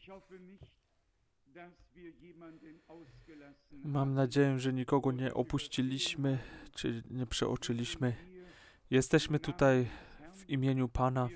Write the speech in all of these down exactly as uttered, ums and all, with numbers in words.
Mam nadzieję, że nikogo nie opuściliśmy, czy nie przeoczyliśmy. Jesteśmy tutaj w imieniu Pana.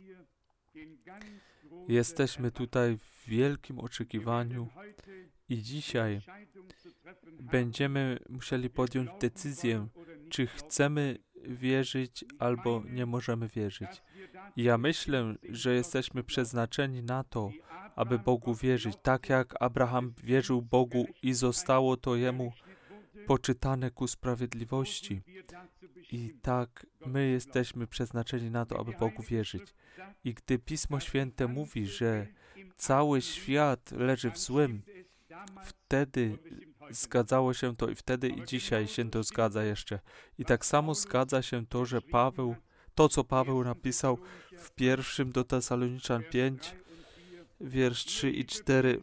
Jesteśmy tutaj w wielkim oczekiwaniu i dzisiaj będziemy musieli podjąć decyzję, czy chcemy wierzyć albo nie możemy wierzyć. I ja myślę, że jesteśmy przeznaczeni na to, aby Bogu wierzyć, tak jak Abraham wierzył Bogu i zostało to jemu poczytane ku sprawiedliwości. I tak my jesteśmy przeznaczeni na to, aby Bogu wierzyć. I gdy Pismo Święte mówi, że cały świat leży w złym, wtedy zgadzało się to i wtedy i dzisiaj się to zgadza jeszcze. I tak samo zgadza się to, że Paweł, to co Paweł napisał w pierwszym do Tesaloniczan pięć, wiersz trzy i cztery.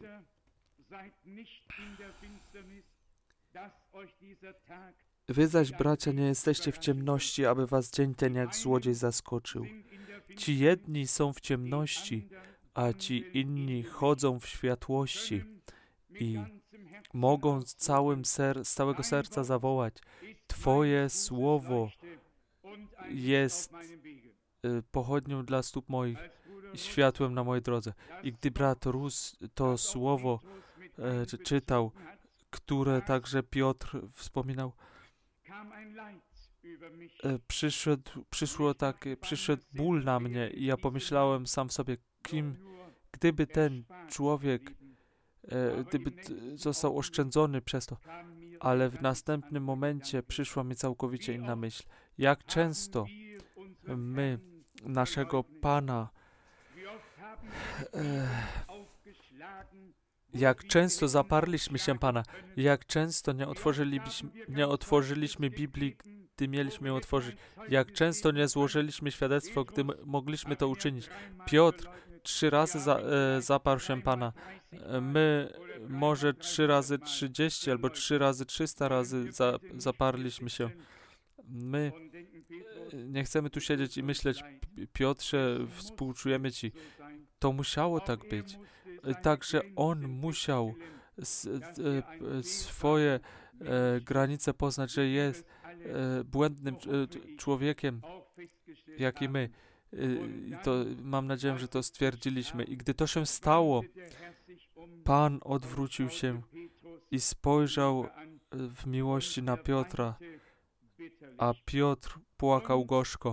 Wy zaś, bracia, nie jesteście w ciemności, aby was dzień ten jak złodziej zaskoczył. Ci jedni są w ciemności, a ci inni chodzą w światłości i mogą z, całym ser- z całego serca zawołać: Twoje słowo jest y, pochodnią dla stóp moich i światłem na mojej drodze. I gdy brat Rus to słowo y, czytał, które także Piotr wspominał, y, przyszedł, przyszło takie, przyszedł ból na mnie i ja pomyślałem sam sobie, kim, gdyby ten człowiek gdyby został oszczędzony przez to. Ale w następnym momencie przyszła mi całkowicie inna myśl. Jak często my naszego Pana e, jak często zaparliśmy się Pana, jak często nie otworzyliśmy, nie otworzyliśmy Biblii, gdy mieliśmy ją otworzyć, jak często nie złożyliśmy świadectwo, gdy m- mogliśmy to uczynić. Piotr trzy razy za, e, zaparł się Pana. My może trzy razy trzydzieści albo trzy razy trzysta razy za, zaparliśmy się. My nie chcemy tu siedzieć i myśleć: Piotrze, współczujemy Ci. To musiało tak być. Także on musiał s, e, swoje e, granice poznać, że jest e, błędnym e, człowiekiem, jak i my. I to mam nadzieję, że to stwierdziliśmy. I gdy to się stało, Pan odwrócił się i spojrzał w miłości na Piotra, a Piotr płakał gorzko.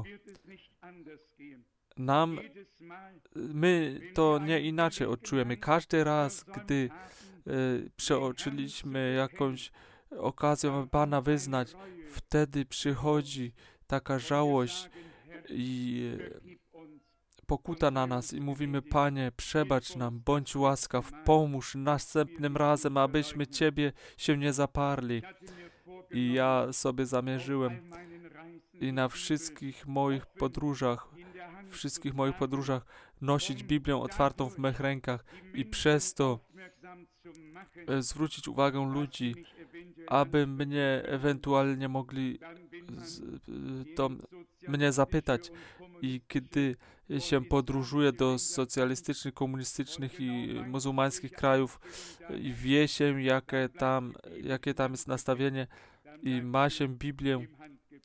Nam, my to nie inaczej odczujemy. Każdy raz, gdy y, przeoczyliśmy jakąś okazję, aby Pana wyznać, wtedy przychodzi taka żałość i pokuta na nas i mówimy: Panie, przebacz nam, bądź łaskaw, pomóż następnym razem, abyśmy Ciebie się nie zaparli. I ja sobie zamierzyłem i na wszystkich moich podróżach, wszystkich moich podróżach nosić Biblię otwartą w mych rękach i przez to e, zwrócić uwagę ludzi, aby mnie ewentualnie mogli z, to mnie zapytać. I kiedy się podróżuje do socjalistycznych, komunistycznych i muzułmańskich krajów i wie się, jakie tam, jakie tam jest nastawienie i ma się Biblię e,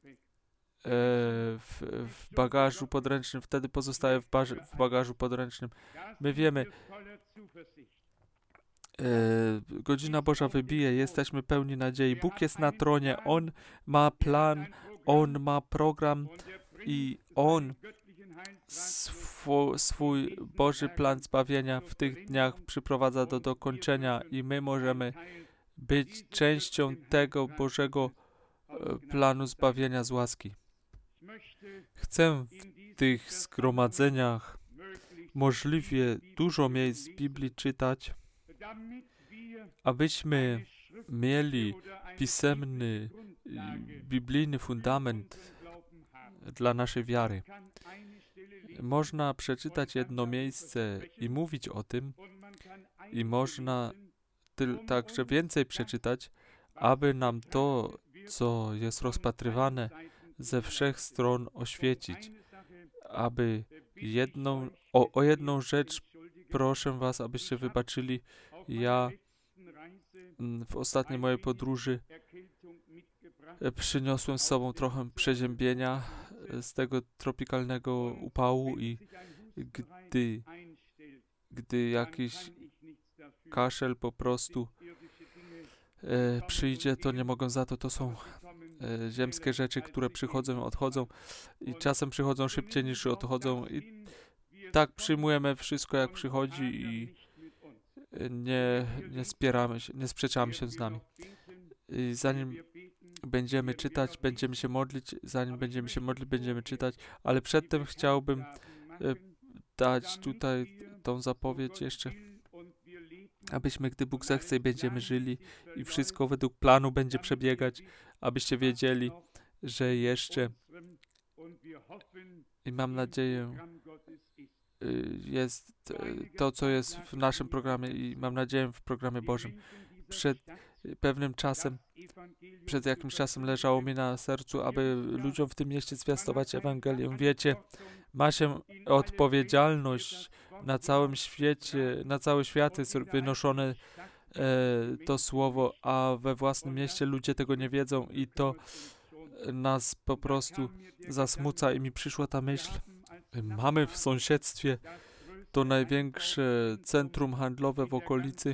w, w bagażu podręcznym, wtedy pozostaje w, baż, w bagażu podręcznym. My wiemy, e, godzina Boża wybije, jesteśmy pełni nadziei. Bóg jest na tronie, On ma plan, On ma program i On swój, swój Boży plan zbawienia w tych dniach przyprowadza do dokończenia i my możemy być częścią tego Bożego planu zbawienia z łaski. Chcę w tych zgromadzeniach możliwie dużo miejsc z Biblii czytać, abyśmy mieli pisemny, biblijny fundament dla naszej wiary. Można przeczytać jedno miejsce i mówić o tym, i można tyl, także więcej przeczytać, aby nam to, co jest rozpatrywane, ze wszech stron oświecić, aby jedną, o, o jedną rzecz proszę was, abyście wybaczyli. Ja w ostatniej mojej podróży przyniosłem z sobą trochę przeziębienia z tego tropikalnego upału i gdy, gdy jakiś kaszel po prostu e, przyjdzie, to nie mogą za to. To są e, ziemskie rzeczy, które przychodzą, odchodzą i czasem przychodzą szybciej niż odchodzą i tak przyjmujemy wszystko, jak przychodzi i nie, nie spieramy się, nie sprzeczamy się z nami. I zanim będziemy czytać, będziemy się modlić, zanim będziemy się modlić, będziemy czytać, ale przedtem chciałbym e, dać tutaj tą zapowiedź jeszcze, abyśmy, gdy Bóg zechce i będziemy żyli i wszystko według planu będzie przebiegać, abyście wiedzieli, że jeszcze i mam nadzieję jest to, co jest w naszym programie i mam nadzieję w programie Bożym. Przed pewnym czasem, przed jakimś czasem leżało mi na sercu, aby ludziom w tym mieście zwiastować Ewangelię. Wiecie, ma się odpowiedzialność na całym świecie, na cały świat jest wynoszone e, to słowo, a we własnym mieście ludzie tego nie wiedzą i to nas po prostu zasmuca i mi przyszła ta myśl. Mamy w sąsiedztwie to największe centrum handlowe w okolicy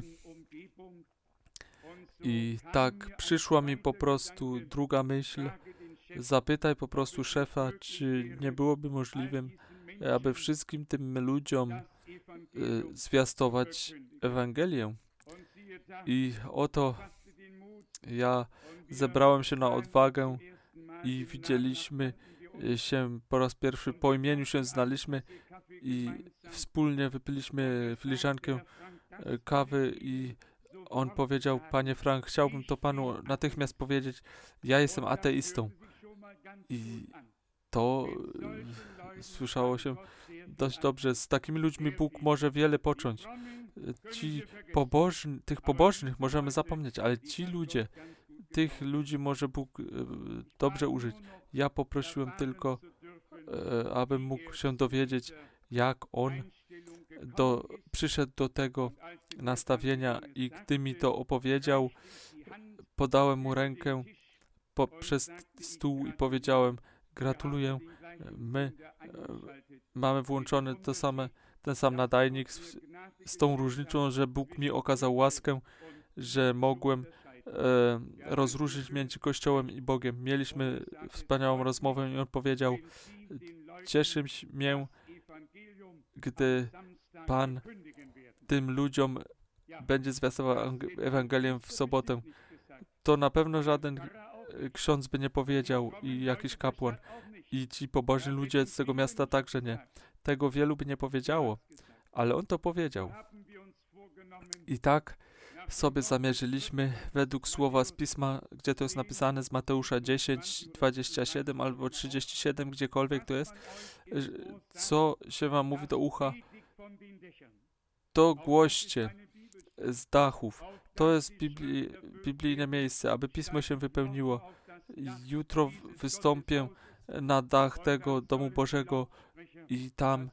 i tak przyszła mi po prostu druga myśl. Zapytaj po prostu szefa, czy nie byłoby możliwym, aby wszystkim tym ludziom y, zwiastować Ewangelię. I oto ja zebrałem się na odwagę i widzieliśmy się po raz pierwszy, po imieniu się znaliśmy i wspólnie wypiliśmy filiżankę kawy i on powiedział: Panie Frank, chciałbym to panu natychmiast powiedzieć, ja jestem ateistą. I to e, słyszało się dość dobrze. Z takimi ludźmi Bóg może wiele począć. Ci pobożni, tych pobożnych możemy zapomnieć, ale ci ludzie, tych ludzi może Bóg e, dobrze użyć. Ja poprosiłem tylko, e, abym mógł się dowiedzieć, jak on do, przyszedł do tego nastawienia i gdy mi to opowiedział, podałem mu rękę poprzez stół i powiedziałem: gratuluję, my e, mamy włączony to same, ten sam nadajnik z, z tą różnicą, że Bóg mi okazał łaskę, że mogłem e, rozróżnić między Kościołem i Bogiem. Mieliśmy wspaniałą rozmowę i on powiedział: cieszę się, gdy Pan tym ludziom będzie zwiastował Ewangelię w sobotę. To na pewno żaden ksiądz by nie powiedział i jakiś kapłan. I ci pobożni ludzie z tego miasta także nie. Tego wielu by nie powiedziało, ale on to powiedział. I tak sobie zamierzyliśmy według słowa z Pisma, gdzie to jest napisane, z Mateusza dziesięć, dwadzieścia siedem albo trzydzieści siedem, gdziekolwiek to jest, co się wam mówi do ucha, to głoście z dachów. To jest bibli, biblijne miejsce, aby Pismo się wypełniło. Jutro wystąpię na dach tego domu Bożego i tam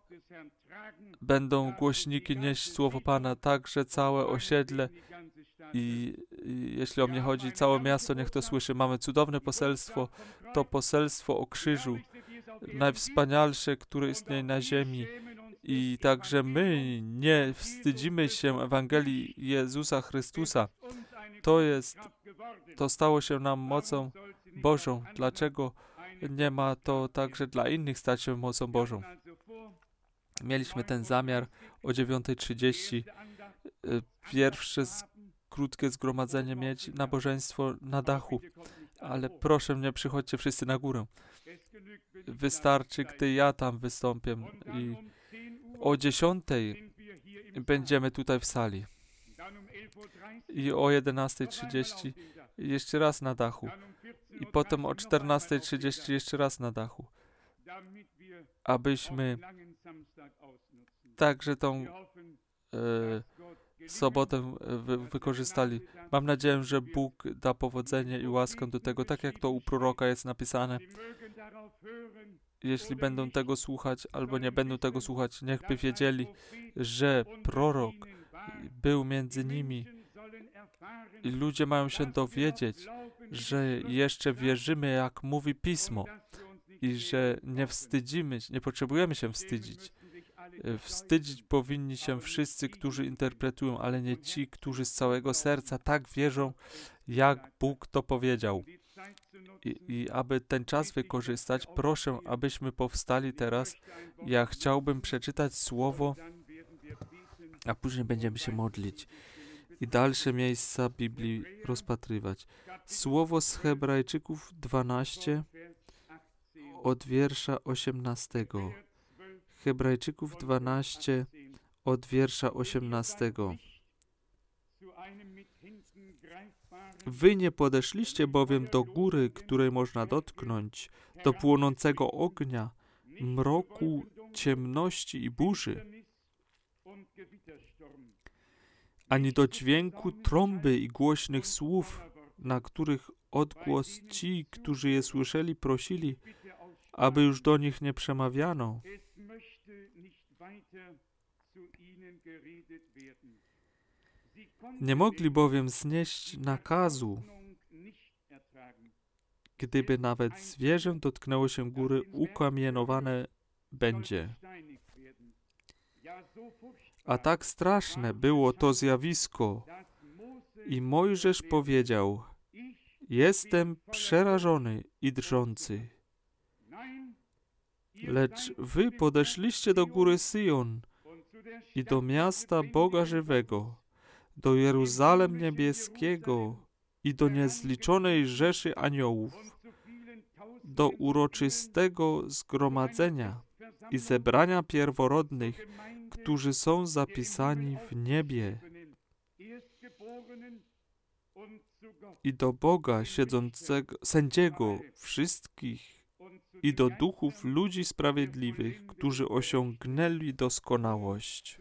będą głośniki nieść słowo Pana, także całe osiedle i, i jeśli o mnie chodzi, całe miasto niech to słyszy. Mamy cudowne poselstwo, to poselstwo o krzyżu, najwspanialsze, które istnieje na ziemi. I także my nie wstydzimy się Ewangelii Jezusa Chrystusa. To jest, to stało się nam mocą Bożą. Dlaczego nie ma to także dla innych stać się mocą Bożą? Mieliśmy ten zamiar o dziewiąta trzydzieści. Pierwsze z, krótkie zgromadzenie mieć, nabożeństwo na dachu. Ale proszę, nie przychodźcie wszyscy na górę. Wystarczy, gdy ja tam wystąpię i o dziesiątej będziemy tutaj w sali. I o jedenasta trzydzieści jeszcze raz na dachu. I potem o czternasta trzydzieści jeszcze raz na dachu. Abyśmy także tą e, sobotę wy, wykorzystali. Mam nadzieję, że Bóg da powodzenie i łaskę do tego, tak jak to u proroka jest napisane. jeśli będą tego słuchać albo nie będą tego słuchać, niechby wiedzieli, że prorok był między nimi i ludzie mają się dowiedzieć, że jeszcze wierzymy, jak mówi Pismo i że nie wstydzimy, nie potrzebujemy się wstydzić. Wstydzić powinni się wszyscy, którzy interpretują, ale nie ci, którzy z całego serca tak wierzą, jak Bóg to powiedział. I, I aby ten czas wykorzystać, proszę, abyśmy powstali teraz. Ja chciałbym przeczytać słowo, a później będziemy się modlić i dalsze miejsca Biblii rozpatrywać. Słowo z Hebrajczyków dwanaście od wiersza osiemnastego. Hebrajczyków dwanaście od wiersza osiemnastego. Wy nie podeszliście bowiem do góry, której można dotknąć, do płonącego ognia, mroku, ciemności i burzy, ani do dźwięku trąby i głośnych słów, na których odgłos ci, którzy je słyszeli, prosili, aby już do nich nie przemawiano. Nie mogli bowiem znieść nakazu, gdyby nawet zwierzę dotknęło się góry, ukamienowane będzie. A tak straszne było to zjawisko. I Mojżesz powiedział: jestem przerażony i drżący. Lecz wy podeszliście do góry Syjon i do miasta Boga żywego, do Jeruzalem niebieskiego i do niezliczonej rzeszy aniołów, do uroczystego zgromadzenia i zebrania pierworodnych, którzy są zapisani w niebie, i do Boga siedzącego, sędziego wszystkich, i do duchów ludzi sprawiedliwych, którzy osiągnęli doskonałość,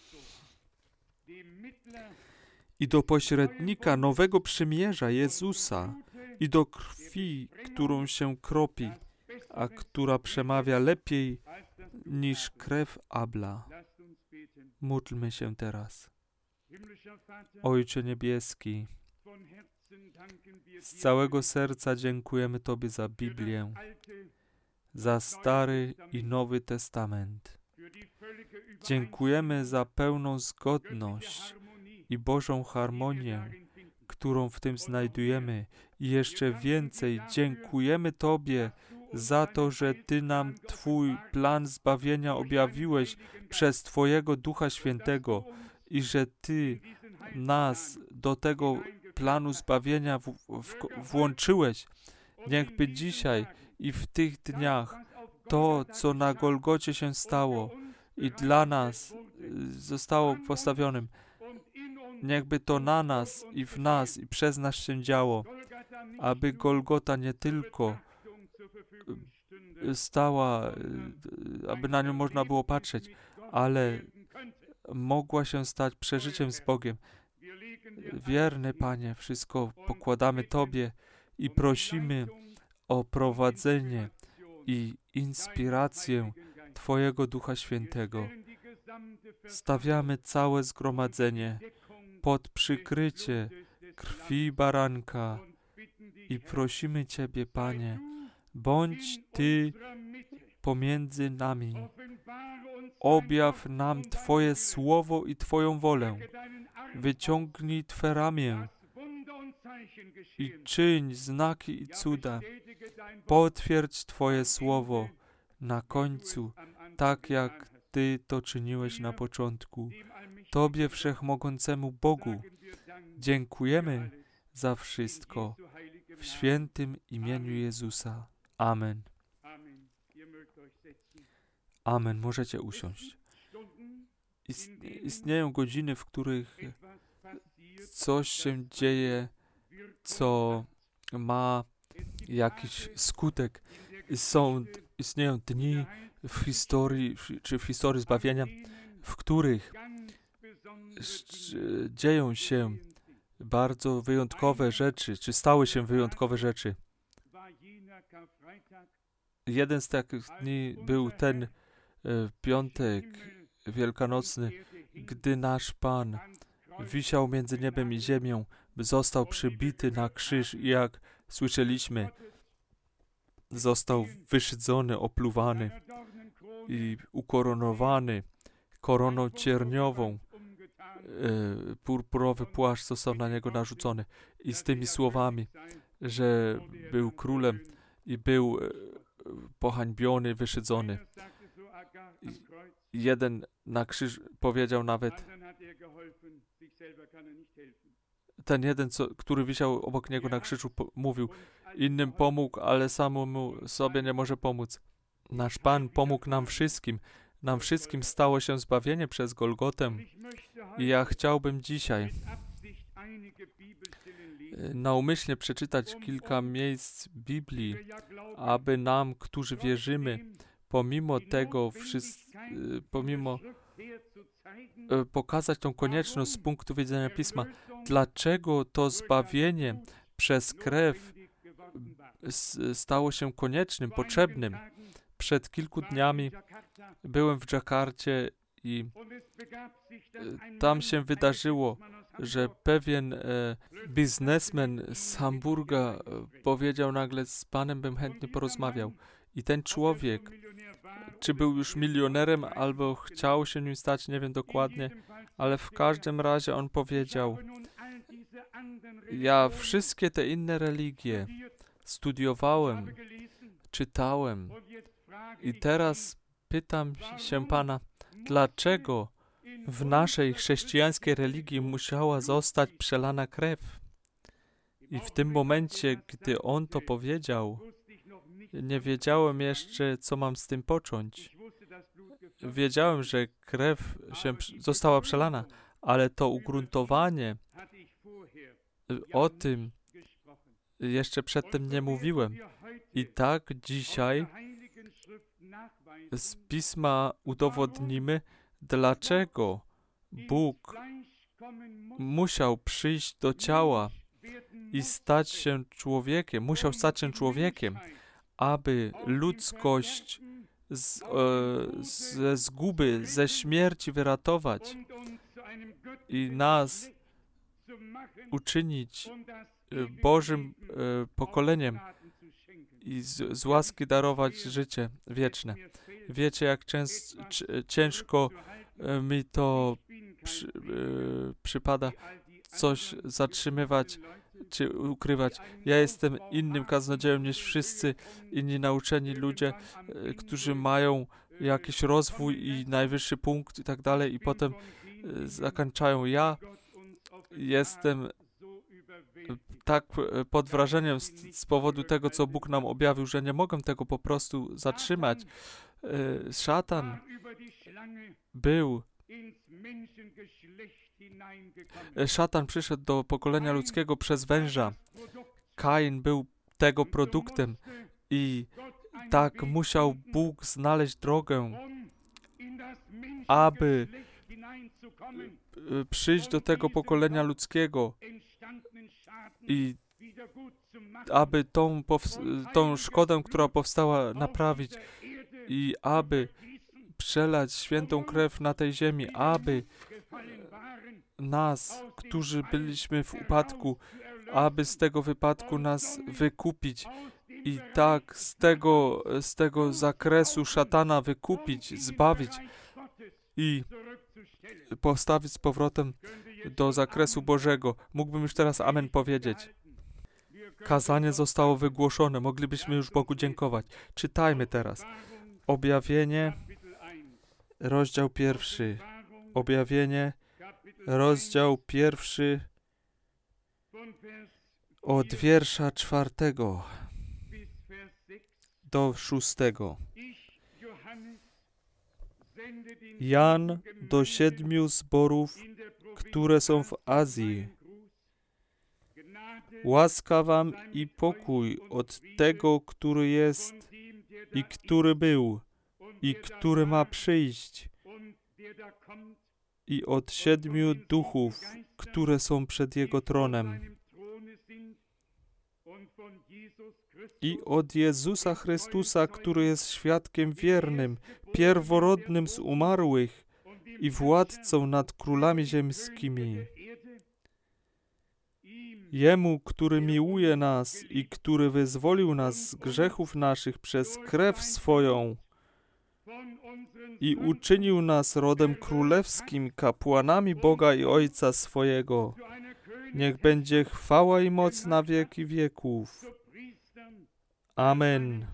i do pośrednika nowego przymierza Jezusa, i do krwi, którą się kropi, a która przemawia lepiej niż krew Abla. Módlmy się teraz. Ojcze niebieski, z całego serca dziękujemy Tobie za Biblię, za Stary i Nowy Testament. Dziękujemy za pełną zgodność i Bożą harmonię, którą w tym znajdujemy. I jeszcze więcej, dziękujemy Tobie za to, że Ty nam Twój plan zbawienia objawiłeś przez Twojego Ducha Świętego i że Ty nas do tego planu zbawienia w, w, włączyłeś. Niechby dzisiaj i w tych dniach to, co na Golgocie się stało i dla nas zostało postawionym, niechby to na nas i w nas i przez nas się działo, aby Golgota nie tylko stała, aby na nią można było patrzeć, ale mogła się stać przeżyciem z Bogiem. Wierny Panie, wszystko pokładamy Tobie i prosimy o prowadzenie i inspirację Twojego Ducha Świętego. Stawiamy całe zgromadzenie pod przykrycie krwi baranka i prosimy Ciebie, Panie, bądź Ty pomiędzy nami. Objaw nam Twoje słowo i Twoją wolę. Wyciągnij Twe ramię i czyń znaki i cuda. Potwierdź Twoje słowo na końcu, tak jak Ty to czyniłeś na początku. Tobie Wszechmogącemu Bogu dziękujemy za wszystko w świętym imieniu Jezusa. Amen. Amen. Możecie usiąść. Istnieją godziny, w których coś się dzieje, co ma jakiś skutek. Są, istnieją dni w historii, czy w historii zbawienia, w których dzieją się bardzo wyjątkowe rzeczy, czy stały się wyjątkowe rzeczy. jeden z takich dni był ten e, piątek wielkanocny, gdy nasz Pan wisiał między niebem i ziemią, został przybity na krzyż i jak słyszeliśmy, został wyszydzony, opluwany i ukoronowany koroną cierniową. E, purpurowy płaszcz został na niego narzucony i z tymi słowami, że był królem i był e, pohańbiony, wyszydzony. I jeden na krzyż powiedział nawet, ten jeden, co, który wisiał obok niego na krzyżu, po, mówił, innym pomógł, ale samemu sobie nie może pomóc. Nasz Pan pomógł nam wszystkim. Nam wszystkim stało się zbawienie przez Golgotę. I ja chciałbym dzisiaj naumyślnie przeczytać kilka miejsc Biblii, aby nam, którzy wierzymy, pomimo tego, wszyscy, pomimo pokazać tą konieczność z punktu widzenia Pisma, dlaczego to zbawienie przez krew stało się koniecznym, potrzebnym. Przed kilku dniami byłem w Dżakarcie i tam się wydarzyło, że pewien e, biznesmen z Hamburga e, powiedział nagle, z Panem bym chętnie porozmawiał. I ten człowiek, czy był już milionerem, albo chciał się nim stać, nie wiem dokładnie, ale w każdym razie on powiedział, ja wszystkie te inne religie studiowałem, czytałem i teraz pytam się Pana, dlaczego w naszej chrześcijańskiej religii musiała zostać przelana krew? I w tym momencie, gdy on to powiedział, nie wiedziałem jeszcze, co mam z tym począć. Wiedziałem, że krew się została przelana, ale to ugruntowanie, o tym jeszcze przedtem nie mówiłem. I tak dzisiaj z Pisma udowodnimy, dlaczego Bóg musiał przyjść do ciała i stać się człowiekiem, musiał stać się człowiekiem, aby ludzkość z, e, ze zguby, ze śmierci wyratować i nas uczynić Bożym e, pokoleniem i z, z łaski darować życie wieczne. Wiecie, jak częst, c, ciężko e, mi to przy, e, przypada coś zatrzymywać czy ukrywać. Ja jestem innym kaznodzieją niż wszyscy inni nauczeni ludzie, e, którzy mają jakiś rozwój i najwyższy punkt i tak dalej i potem e, zakończają. Ja jestem tak pod wrażeniem z, z powodu tego, co Bóg nam objawił, że nie mogę tego po prostu zatrzymać. E, szatan był Szatan przyszedł do pokolenia ludzkiego przez węża. Kain był tego produktem i tak musiał Bóg znaleźć drogę, aby przyjść do tego pokolenia ludzkiego i aby tą, tą szkodę, która powstała, naprawić i aby przelać świętą krew na tej ziemi, aby nas, którzy byliśmy w upadku, aby z tego wypadku nas wykupić i tak z tego, z tego zakresu szatana wykupić, zbawić i postawić z powrotem do zakresu Bożego. Mógłbym już teraz amen powiedzieć. Kazanie zostało wygłoszone. Moglibyśmy już Bogu dziękować. Czytajmy teraz. Objawienie, rozdział pierwszy. Objawienie, rozdział pierwszy, od wiersza czwartego do szóstego. Jan do siedmiu zborów, które są w Azji. Łaska wam i pokój od tego, który jest i który był i który ma przyjść, i od siedmiu duchów, które są przed Jego tronem, i od Jezusa Chrystusa, który jest świadkiem wiernym, pierworodnym z umarłych i władcą nad królami ziemskimi. Jemu, który miłuje nas i który wyzwolił nas z grzechów naszych przez krew swoją i uczynił nas rodem królewskim, kapłanami Boga i Ojca swojego. Niech będzie chwała i moc na wieki wieków. Amen.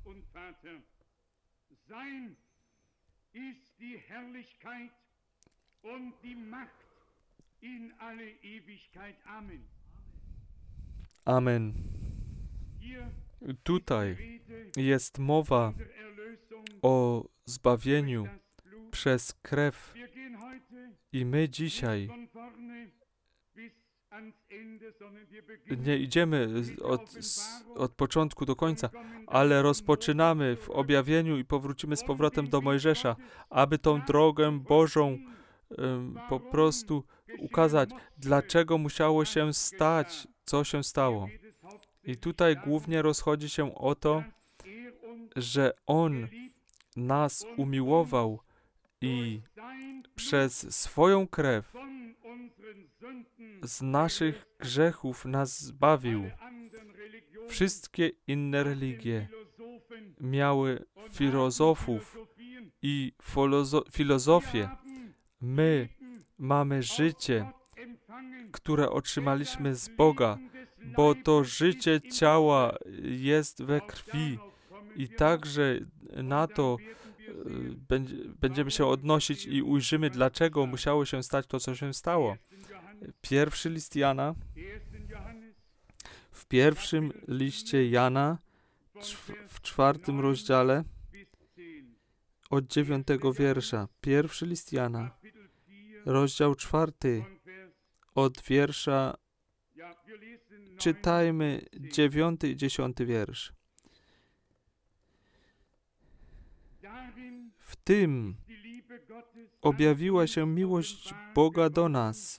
Amen. Tutaj jest mowa o zbawieniu przez krew i my dzisiaj nie idziemy od, od początku do końca, ale rozpoczynamy w objawieniu i powrócimy z powrotem do Mojżesza, aby tą drogę Bożą um, po prostu ukazać, dlaczego musiało się stać, co się stało. I tutaj głównie rozchodzi się o to, że On nas umiłował i przez swoją krew z naszych grzechów nas zbawił. Wszystkie inne religie miały filozofów i filozo- filozofię. My mamy życie, które otrzymaliśmy z Boga, bo to życie ciała jest we krwi i także na to będziemy się odnosić i ujrzymy, dlaczego musiało się stać to, co się stało. Pierwszy list Jana, w pierwszym liście Jana, w czwartym rozdziale, od dziewiątego wiersza. Pierwszy list Jana, rozdział czwarty, od wiersza, czytajmy dziewiąty i dziesiąty wiersz. W tym objawiła się miłość Boga do nas,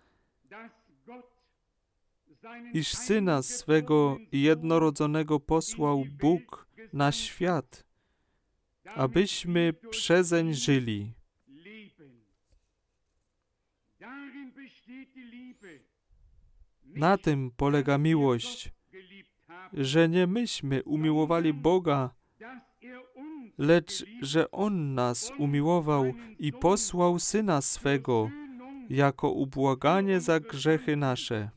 iż Syna swego jednorodzonego posłał Bóg na świat, abyśmy przezeń żyli. Na tym polega miłość, że nie myśmy umiłowali Boga, lecz że On nas umiłował i posłał Syna swego jako ubłaganie za grzechy nasze.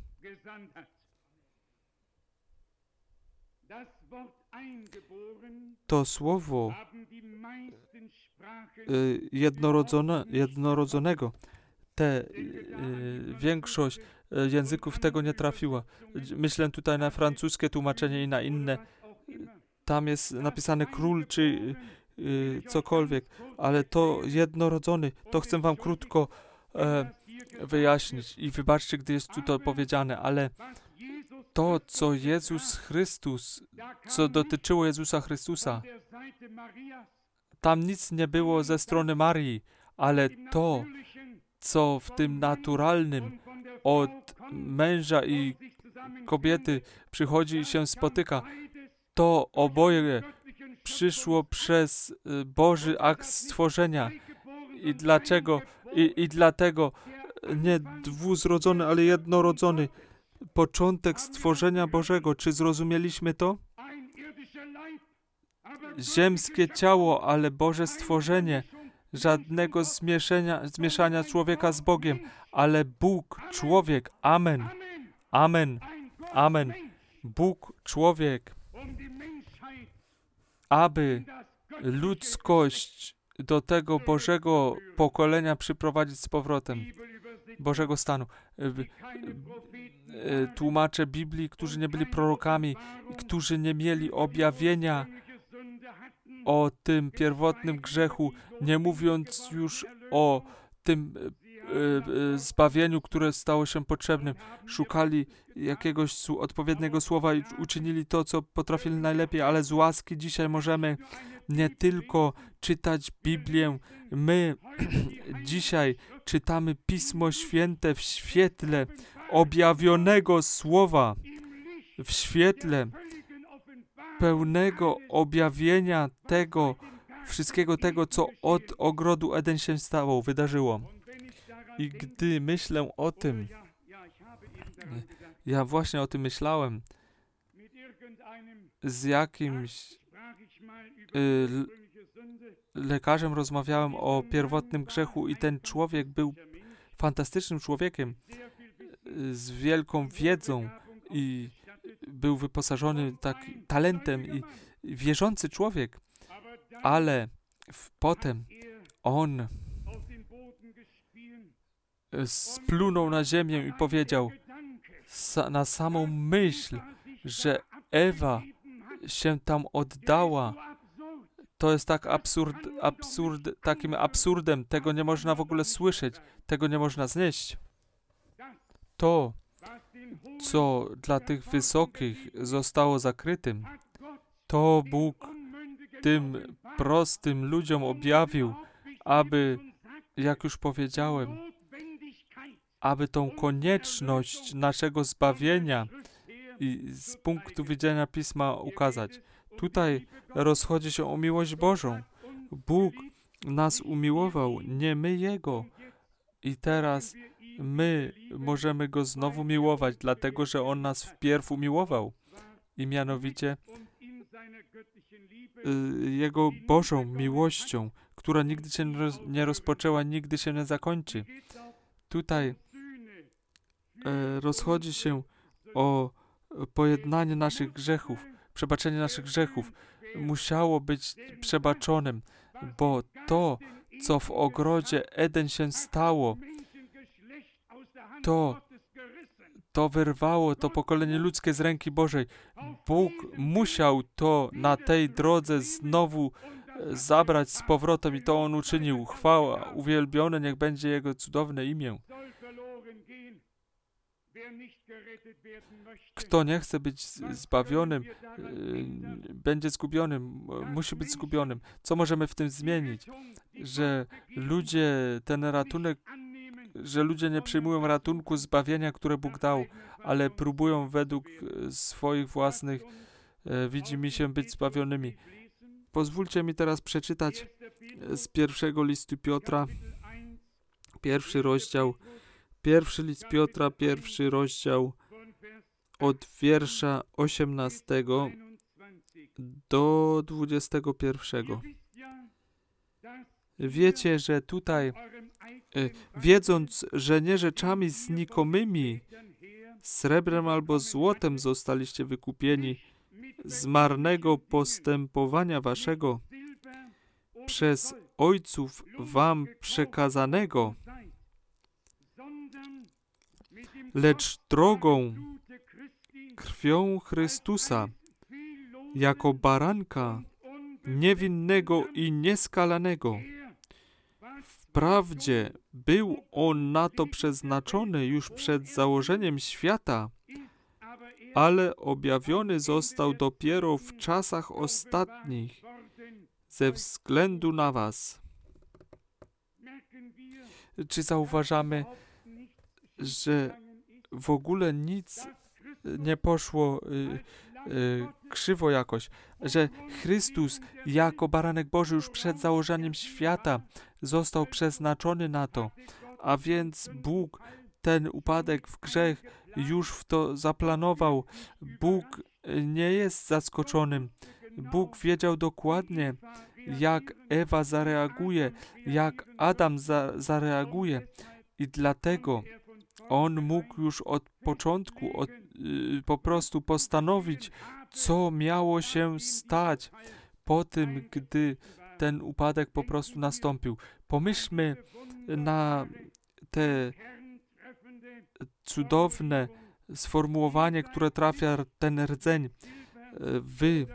To słowo y, jednorodzone, jednorodzonego, te y, większość języków tego nie trafiła. Myślę tutaj na francuskie tłumaczenie i na inne. Tam jest napisane król czy y, cokolwiek, ale to jednorodzony, to chcę wam krótko e, wyjaśnić i wybaczcie, gdy jest tu to powiedziane, ale to, co Jezus Chrystus, co dotyczyło Jezusa Chrystusa, tam nic nie było ze strony Marii, ale to, co w tym naturalnym od męża i kobiety przychodzi i się spotyka, to oboje przyszło przez Boży akt stworzenia. I dlaczego? I, i dlatego nie dwuzrodzony, ale jednorodzony. Początek stworzenia Bożego. Czy zrozumieliśmy to? Ziemskie ciało, ale Boże stworzenie. Żadnego zmieszania, zmieszania człowieka z Bogiem, ale Bóg, człowiek. Amen. Amen. Amen. Bóg, człowiek. Aby ludzkość do tego Bożego pokolenia przyprowadzić z powrotem. Bożego stanu. Tłumacze Biblii, którzy nie byli prorokami, którzy nie mieli objawienia o tym pierwotnym grzechu, nie mówiąc już o tym e, e, zbawieniu, które stało się potrzebnym. Szukali jakiegoś odpowiedniego słowa i uczynili to, co potrafili najlepiej, ale z łaski dzisiaj możemy nie tylko czytać Biblię. My dzisiaj czytamy Pismo Święte w świetle objawionego Słowa, w świetle pełnego objawienia tego, wszystkiego tego, co od ogrodu Eden się stało, wydarzyło. I gdy myślę o tym, ja właśnie o tym myślałem, z jakimś y, lekarzem rozmawiałem o pierwotnym grzechu i ten człowiek był fantastycznym człowiekiem, y, z wielką wiedzą i był wyposażony tak talentem i wierzący człowiek, ale w, potem on splunął na ziemię i powiedział sa, na samą myśl, że Ewa się tam oddała. To jest tak absurd, absurd, takim absurdem. Tego nie można w ogóle słyszeć. Tego nie można znieść. To, co dla tych wysokich zostało zakrytym, to Bóg tym prostym ludziom objawił, aby, jak już powiedziałem, aby tą konieczność naszego zbawienia i z punktu widzenia Pisma ukazać. Tutaj rozchodzi się o miłość Bożą. Bóg nas umiłował, nie my Jego. I teraz my możemy Go znowu miłować, dlatego że On nas wpierw umiłował. I mianowicie y, Jego Bożą miłością, która nigdy się nie rozpoczęła, nigdy się nie zakończy. Tutaj y, rozchodzi się o pojednanie naszych grzechów, przebaczenie naszych grzechów. Musiało być przebaczonym, bo to, co w ogrodzie Eden się stało, to, to wyrwało to pokolenie ludzkie z ręki Bożej. Bóg musiał to na tej drodze znowu zabrać z powrotem i to On uczynił. Chwała, uwielbione niech będzie Jego cudowne imię. Kto nie chce być zbawionym, będzie zgubionym, musi być zgubionym. Co możemy w tym zmienić? Że ludzie ten ratunek, że ludzie nie przyjmują ratunku zbawienia, które Bóg dał, ale próbują według swoich własnych widzimisię być zbawionymi. Pozwólcie mi teraz przeczytać z pierwszego listu Piotra, pierwszy rozdział, pierwszy list Piotra, pierwszy rozdział, od wiersza osiemnastego do dwudziestego pierwszego. Wiecie, że tutaj, wiedząc, że nie rzeczami znikomymi, srebrem albo złotem zostaliście wykupieni z marnego postępowania waszego, przez ojców wam przekazanego, lecz drogą krwią Chrystusa, jako baranka niewinnego i nieskalanego. Wprawdzie był on na to przeznaczony już przed założeniem świata, ale objawiony został dopiero w czasach ostatnich ze względu na was. Czy zauważamy, że w ogóle nic nie poszło y, y, krzywo jakoś, że Chrystus jako baranek Boży już przed założeniem świata został przeznaczony na to, a więc Bóg ten upadek w grzech już w to zaplanował. Bóg nie jest zaskoczonym. Bóg wiedział dokładnie, jak Ewa zareaguje, jak Adam za, zareaguje i dlatego On mógł już od początku od, yy, po prostu postanowić, co miało się stać po tym, gdy ten upadek po prostu nastąpił. Pomyślmy na te cudowne sformułowanie, które trafia ten rdzeń. Wy,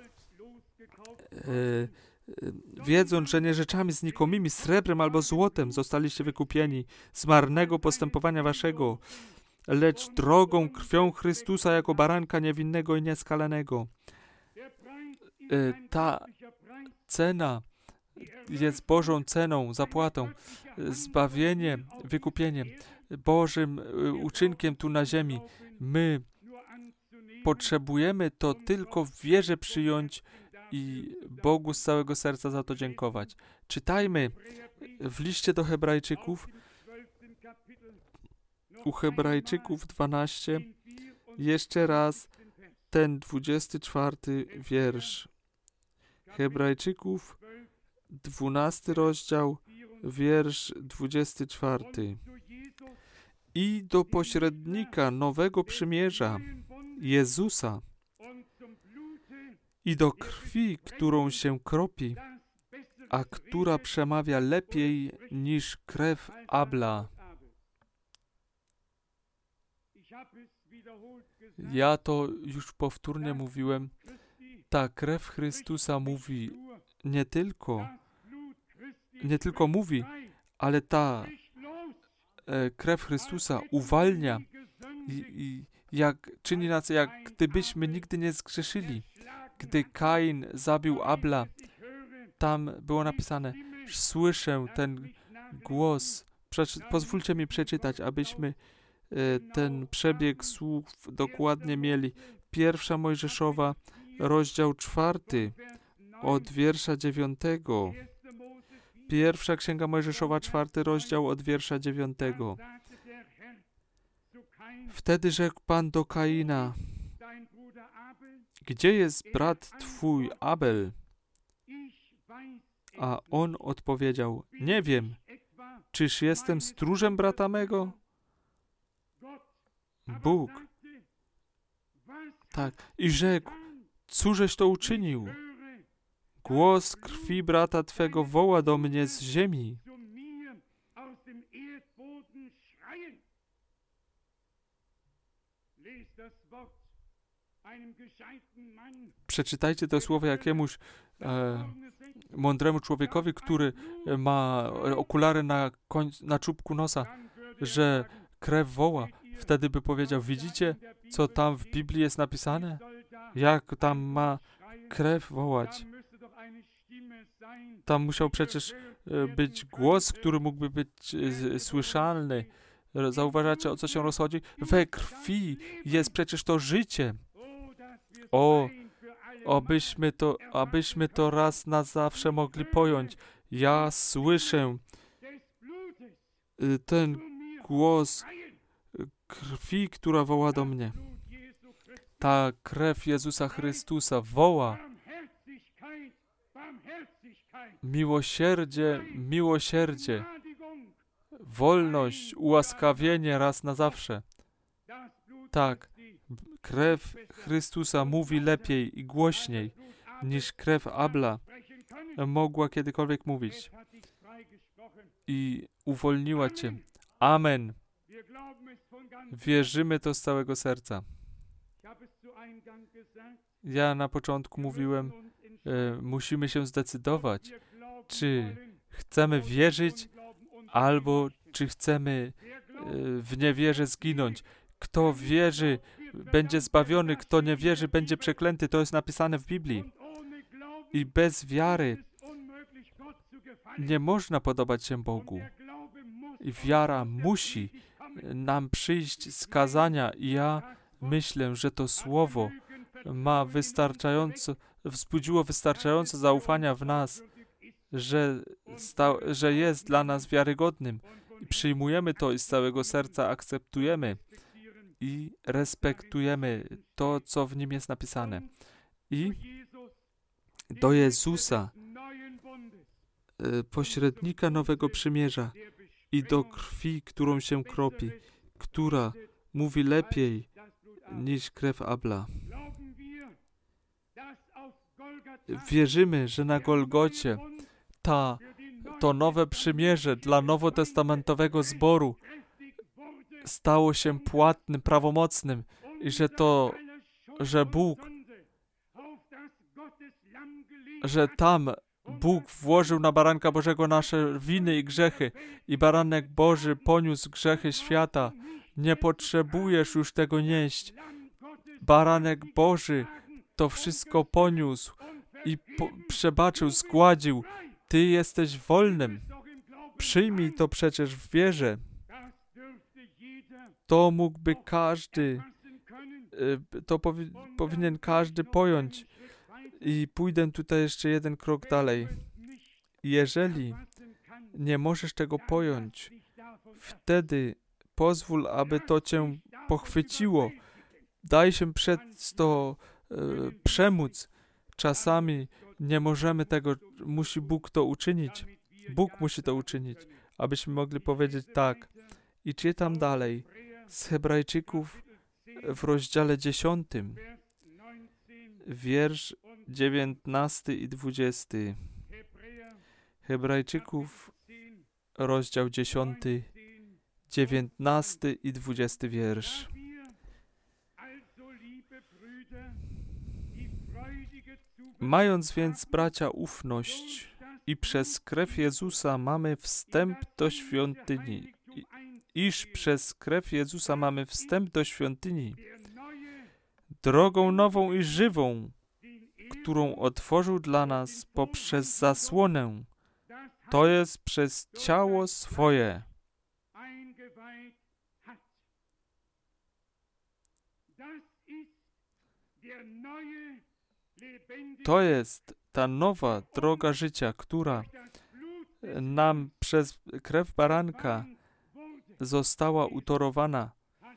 yy, wiedząc, że nie rzeczami znikomymi, srebrem albo złotem zostaliście wykupieni z marnego postępowania waszego, lecz drogą krwią Chrystusa jako baranka niewinnego i nieskalanego. Ta cena jest Bożą ceną, zapłatą, zbawienie, wykupienie, Bożym uczynkiem tu na ziemi. My potrzebujemy to tylko w wierze przyjąć i Bogu z całego serca za to dziękować. Czytajmy w liście do Hebrajczyków, u Hebrajczyków dwanaście, jeszcze raz ten dwudziesty czwarty wiersz. Hebrajczyków, dwunasty rozdział, wiersz dwudziesty czwarty. I do pośrednika nowego przymierza, Jezusa, i do krwi, którą się kropi, a która przemawia lepiej niż krew Abla. Ja to już powtórnie mówiłem. Ta krew Chrystusa mówi nie tylko, nie tylko mówi, ale ta e, krew Chrystusa uwalnia i, i jak, czyni nas, jak gdybyśmy nigdy nie zgrzeszyli. Gdy Kain zabił Abla, tam było napisane, słyszę ten głos. Przeczy, pozwólcie mi przeczytać, abyśmy e, ten przebieg słów dokładnie mieli. Pierwsza Mojżeszowa, rozdział czwarty, od wiersza dziewiątego. Pierwsza Księga Mojżeszowa, czwarty rozdział, od wiersza dziewiątego. Wtedy rzekł Pan do Kaina, gdzie jest brat twój Abel? A on odpowiedział, nie wiem, czyż jestem stróżem brata mego? Bóg. Tak. I rzekł, cóżeś to uczynił? Głos krwi brata twego woła do mnie z ziemi. Przeczytajcie to słowo jakiemuś e, mądremu człowiekowi, który ma okulary na, koń- na czubku nosa, że krew woła. Wtedy by powiedział, widzicie, co tam w Biblii jest napisane? Jak tam ma krew wołać? Tam musiał przecież być głos, który mógłby być słyszalny. Zauważacie, o co się rozchodzi? We krwi jest przecież to życie. O, abyśmy to, abyśmy to raz na zawsze mogli pojąć. Ja słyszę ten głos krwi, która woła do mnie. Ta krew Jezusa Chrystusa woła. Miłosierdzie, miłosierdzie. Wolność, ułaskawienie raz na zawsze. Tak, krew Chrystusa mówi lepiej i głośniej niż krew Abla mogła kiedykolwiek mówić. I uwolniła cię. Amen. Wierzymy to z całego serca. Ja na początku mówiłem, e, musimy się zdecydować, czy chcemy wierzyć, albo czy chcemy e, w niewierze zginąć. Kto wierzy, będzie zbawiony, kto nie wierzy, będzie przeklęty. To jest napisane w Biblii. I bez wiary nie można podobać się Bogu. I wiara musi nam przyjść z kazania. I ja myślę, że to słowo ma wystarczająco, wzbudziło wystarczająco zaufania w nas, że, sta, że jest dla nas wiarygodnym. I przyjmujemy to i z całego serca akceptujemy i respektujemy to, co w nim jest napisane. I do Jezusa, pośrednika nowego przymierza, i do krwi, którą się kropi, która mówi lepiej niż krew Abla. Wierzymy, że na Golgocie ta, to nowe przymierze dla nowotestamentowego zboru stało się płatnym, prawomocnym i że to, że Bóg, że tam Bóg włożył na baranka Bożego nasze winy i grzechy i baranek Boży poniósł grzechy świata. Nie potrzebujesz już tego nieść. Baranek Boży to wszystko poniósł i po- przebaczył, zgładził. Ty jesteś wolnym. Przyjmij to przecież w wierze. To mógłby każdy to powi- powinien każdy pojąć. I pójdę tutaj jeszcze jeden krok dalej. Jeżeli nie możesz tego pojąć, wtedy pozwól, aby to cię pochwyciło. Daj się przez to e, przemóc. Czasami nie możemy tego, musi Bóg to uczynić. Bóg musi to uczynić, abyśmy mogli powiedzieć tak. I czytam dalej z Hebrajczyków w rozdziale dziesiątym, wiersz dziewiętnasty i dwudziesty. Hebrajczyków, rozdział dziesiąty, dziewiętnasty i dwudziesty wiersz. Mając więc, bracia, ufność i przez krew Jezusa mamy wstęp do świątyni, iż przez krew Jezusa mamy wstęp do świątyni, drogą nową i żywą, którą otworzył dla nas poprzez zasłonę, to jest przez ciało swoje. To jest ta nowa droga życia, która nam przez krew baranka została utorowana.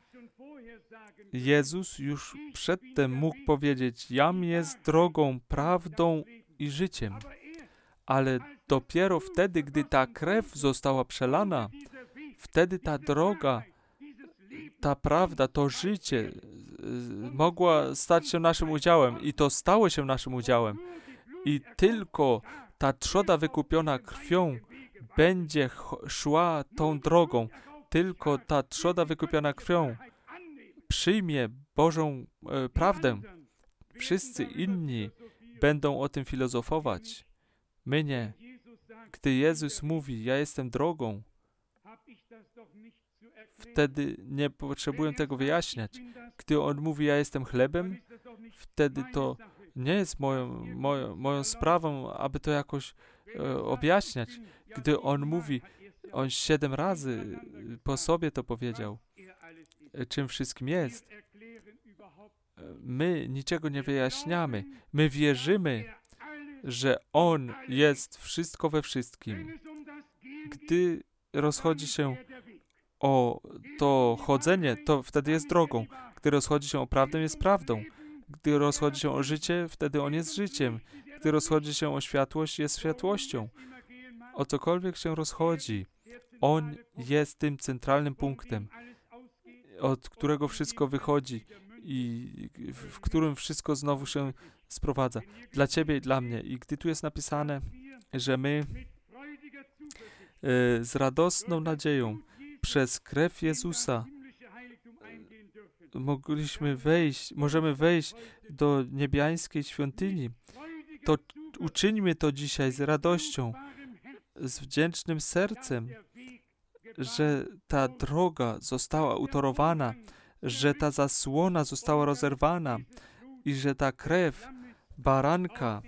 Jezus już przedtem mógł powiedzieć: Jam jest drogą, prawdą i życiem. Ale dopiero wtedy, gdy ta krew została przelana, wtedy ta droga, ta prawda, to życie mogła stać się naszym udziałem i to stało się naszym udziałem. I tylko ta trzoda wykupiona krwią będzie szła tą drogą. Tylko ta trzoda wykupiona krwią przyjmie Bożą e, prawdę. Wszyscy inni będą o tym filozofować. My nie. Gdy Jezus mówi: ja jestem drogą, wtedy nie potrzebuję tego wyjaśniać. Gdy On mówi: ja jestem chlebem, wtedy to nie jest moją, moją, moją sprawą, aby to jakoś e, objaśniać. Gdy On mówi, On siedem razy po sobie to powiedział, czym wszystkim jest. My niczego nie wyjaśniamy. My wierzymy, że On jest wszystko we wszystkim. Gdy rozchodzi się o to chodzenie, to wtedy jest drogą. Gdy rozchodzi się o prawdę, jest prawdą. Gdy rozchodzi się o życie, wtedy On jest życiem. Gdy rozchodzi się o światłość, jest światłością. O cokolwiek się rozchodzi, On jest tym centralnym punktem, od którego wszystko wychodzi i w którym wszystko znowu się sprowadza. Dla Ciebie i dla mnie. I gdy tu jest napisane, że my e, z radosną nadzieją przez krew Jezusa mogliśmy wejść, możemy wejść do niebiańskiej świątyni, to uczyńmy to dzisiaj z radością, z wdzięcznym sercem, że ta droga została utorowana, że ta zasłona została rozerwana i że ta krew baranka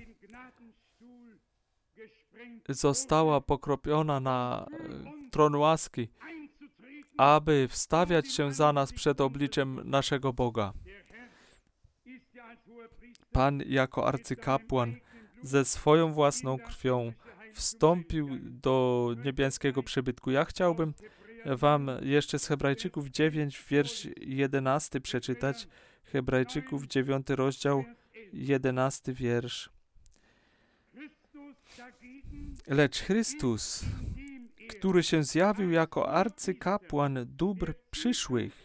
została pokropiona na tron łaski, aby wstawiać się za nas przed obliczem naszego Boga. Pan jako arcykapłan ze swoją własną krwią wstąpił do niebiańskiego przybytku. Ja chciałbym wam jeszcze z Hebrajczyków dziewięć, wiersz jedenasty przeczytać. Hebrajczyków dziewiąty rozdział, jedenasty wiersz. Lecz Chrystus, który się zjawił jako arcykapłan dóbr przyszłych,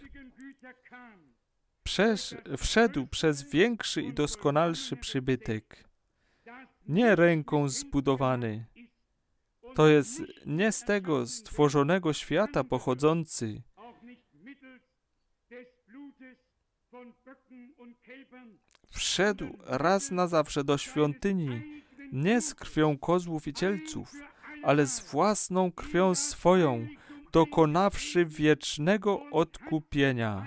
przesz, wszedł przez większy i doskonalszy przybytek, nie ręką zbudowany, to jest nie z tego stworzonego świata pochodzący, wszedł raz na zawsze do świątyni, nie z krwią kozłów i cielców, ale z własną krwią swoją, dokonawszy wiecznego odkupienia.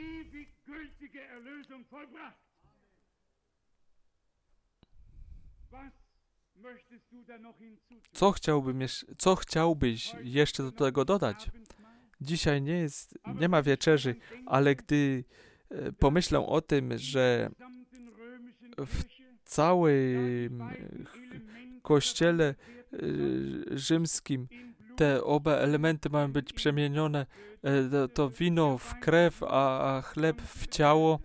Co chciałbym, co chciałbyś jeszcze do tego dodać? Dzisiaj nie jest, nie ma wieczerzy, ale gdy pomyślę o tym, że w całym kościele rzymskim te oba elementy mają być przemienione, to, to wino w krew, a, a chleb w ciało.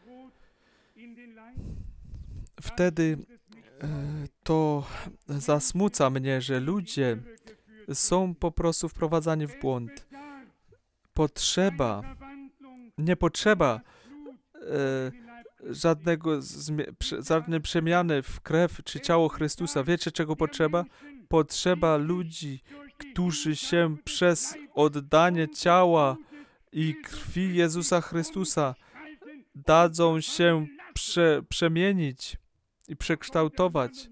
Wtedy to zasmuca mnie, że ludzie są po prostu wprowadzani w błąd. Potrzeba, nie potrzeba e, żadnego żadnej przemiany w krew czy ciało Chrystusa. Wiecie, czego potrzeba? Potrzeba ludzi, którzy się przez oddanie ciała i krwi Jezusa Chrystusa dadzą się prze, przemienić i przekształtować.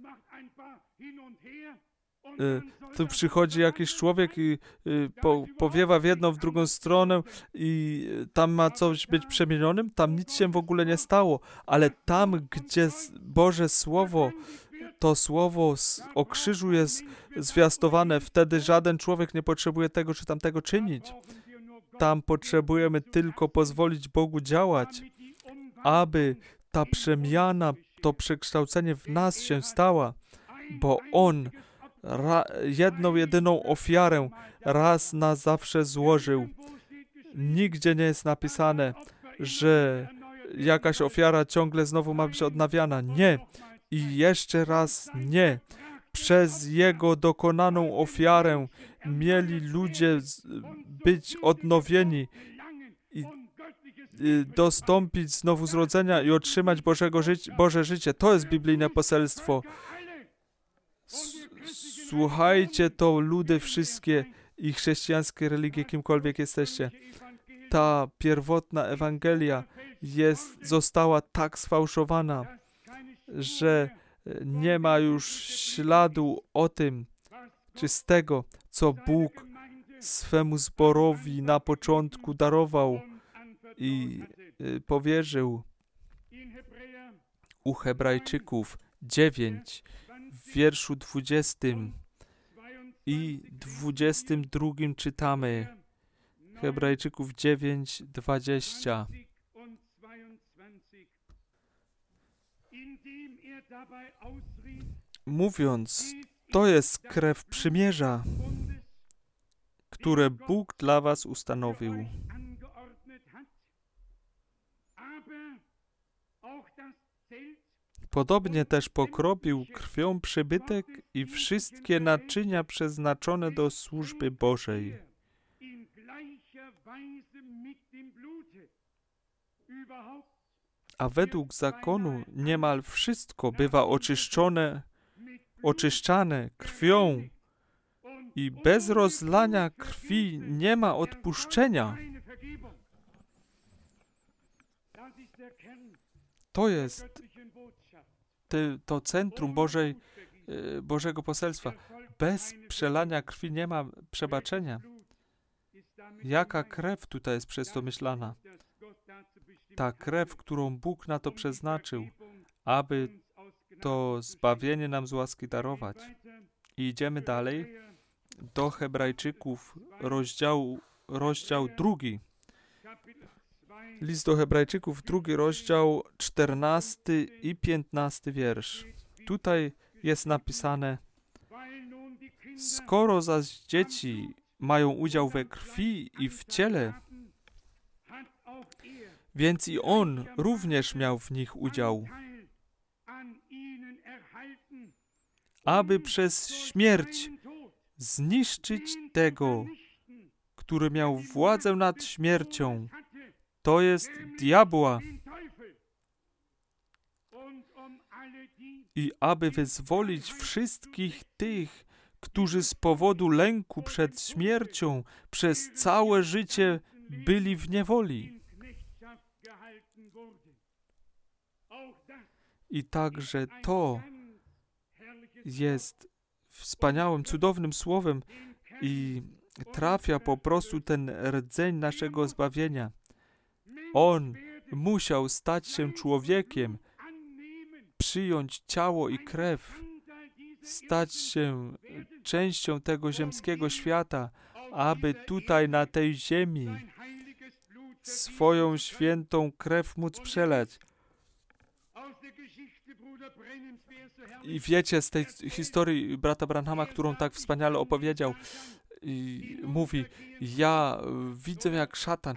Y, tu przychodzi jakiś człowiek i y, po, powiewa w jedną, w drugą stronę i tam ma coś być przemienionym, tam nic się w ogóle nie stało, ale tam, gdzie Boże Słowo, to Słowo o krzyżu jest zwiastowane, wtedy żaden człowiek nie potrzebuje tego czy tamtego czynić. Tam potrzebujemy tylko pozwolić Bogu działać, aby ta przemiana, to przekształcenie w nas się stała, bo On ra, jedną, jedyną ofiarę raz na zawsze złożył. Nigdzie nie jest napisane, że jakaś ofiara ciągle znowu ma być odnawiana. Nie. I jeszcze raz nie. Przez Jego dokonaną ofiarę mieli ludzie być odnowieni i dostąpić znowu zrodzenia i otrzymać Bożego życi- Boże życie. To jest biblijne poselstwo. Słuchajcie to, ludy wszystkie i chrześcijańskie religie, kimkolwiek jesteście. Ta pierwotna Ewangelia jest, została tak sfałszowana, że nie ma już śladu o tym, czy z tego, co Bóg swemu zborowi na początku darował i powierzył. U Hebrajczyków dziewięć, w wierszu dwudziestym i dwudziestym drugim czytamy. Hebrajczyków dziewięć, dwadzieścia. Mówiąc, to jest krew przymierza, które Bóg dla was ustanowił. Podobnie też pokropił krwią przybytek i wszystkie naczynia przeznaczone do służby Bożej. A według zakonu niemal wszystko bywa oczyszczone, oczyszczane krwią i bez rozlania krwi nie ma odpuszczenia. To jest te, to centrum Bożej, Bożego poselstwa. Bez przelania krwi nie ma przebaczenia. Jaka krew tutaj jest przez to myślana? Ta krew, którą Bóg na to przeznaczył, aby to zbawienie nam z łaski darować. I idziemy dalej do Hebrajczyków, rozdział, rozdział drugi. List do Hebrajczyków, drugi rozdział, czternasty i piętnasty wiersz. Tutaj jest napisane: skoro zaś dzieci mają udział we krwi i w ciele, więc i on również miał w nich udział, aby przez śmierć zniszczyć tego, który miał władzę nad śmiercią, to jest diabła, i aby wyzwolić wszystkich tych, którzy z powodu lęku przed śmiercią przez całe życie byli w niewoli. I także to jest wspaniałym, cudownym słowem i trafia po prostu ten rdzeń naszego zbawienia. On musiał stać się człowiekiem, przyjąć ciało i krew, stać się częścią tego ziemskiego świata, aby tutaj na tej ziemi swoją świętą krew móc przelać. I wiecie, z tej historii brata Branhama, którą tak wspaniale opowiedział, i mówi, ja widzę, jak szatan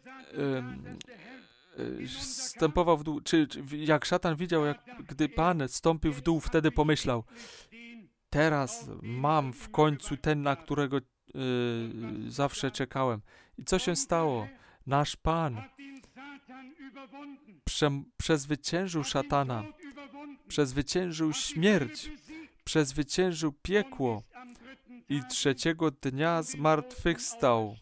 y, stępował w dół, czy, czy jak szatan widział, jak gdy Pan stąpił w dół, wtedy pomyślał, teraz mam w końcu ten, na którego y, zawsze czekałem. I co się stało? Nasz Pan prze, przezwyciężył szatana, przezwyciężył śmierć, przezwyciężył piekło i trzeciego dnia zmartwychwstał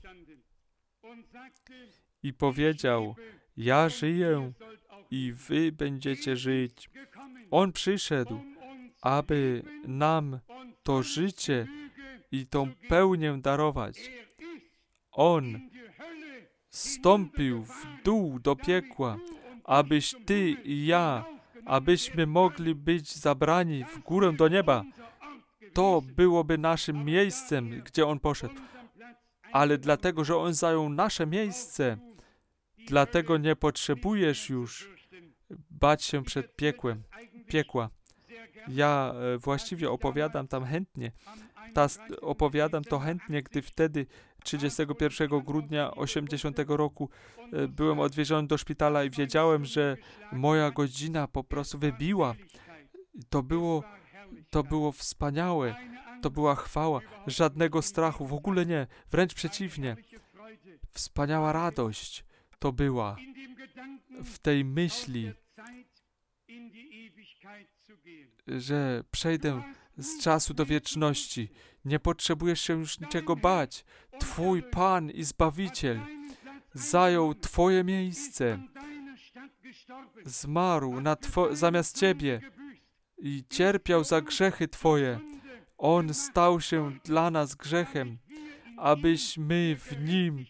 i powiedział, ja żyję i wy będziecie żyć. On przyszedł, aby nam to życie i tą pełnię darować. On wstąpił w dół do piekła, abyś ty i ja, abyśmy mogli być zabrani w górę do nieba. To byłoby naszym miejscem, gdzie On poszedł. Ale dlatego, że On zajął nasze miejsce, dlatego nie potrzebujesz już bać się przed piekłem, piekła. Ja e, właściwie opowiadam tam chętnie. Ta, opowiadam to chętnie, gdy wtedy trzydziestego pierwszego grudnia osiemdziesiątego roku e, byłem odwieziony do szpitala i wiedziałem, że moja godzina po prostu wybiła. To było, to było wspaniałe. To była chwała. Żadnego strachu, w ogóle nie. Wręcz przeciwnie. Wspaniała radość to była w tej myśli, że przejdę z czasu do wieczności. Nie potrzebujesz się już niczego bać. Twój Pan i Zbawiciel zajął Twoje miejsce. Zmarł na two- zamiast Ciebie i cierpiał za grzechy Twoje. On stał się dla nas grzechem, abyśmy w Nim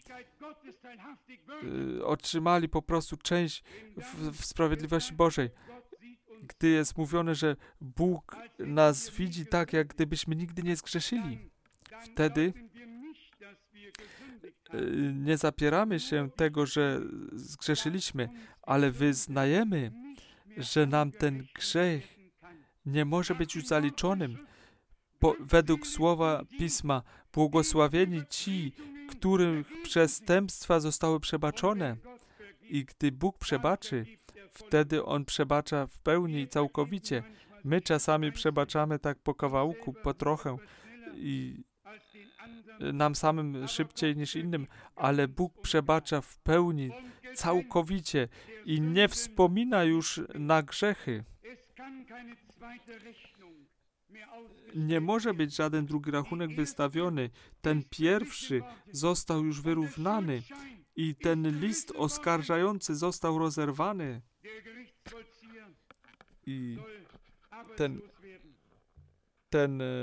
y, otrzymali po prostu część w, w sprawiedliwości Bożej. Gdy jest mówione, że Bóg nas widzi tak, jak gdybyśmy nigdy nie zgrzeszyli, wtedy y, nie zapieramy się tego, że zgrzeszyliśmy, ale wyznajemy, że nam ten grzech nie może być już zaliczonym. Po, według słowa Pisma, błogosławieni ci, których przestępstwa zostały przebaczone. I gdy Bóg przebaczy, wtedy On przebacza w pełni i całkowicie. My czasami przebaczamy tak po kawałku, po trochę i nam samym szybciej niż innym, ale Bóg przebacza w pełni, całkowicie i nie wspomina już na grzechy. Nie może być żaden drugi rachunek wystawiony. Ten pierwszy został już wyrównany i ten list oskarżający został rozerwany. I ten, ten e,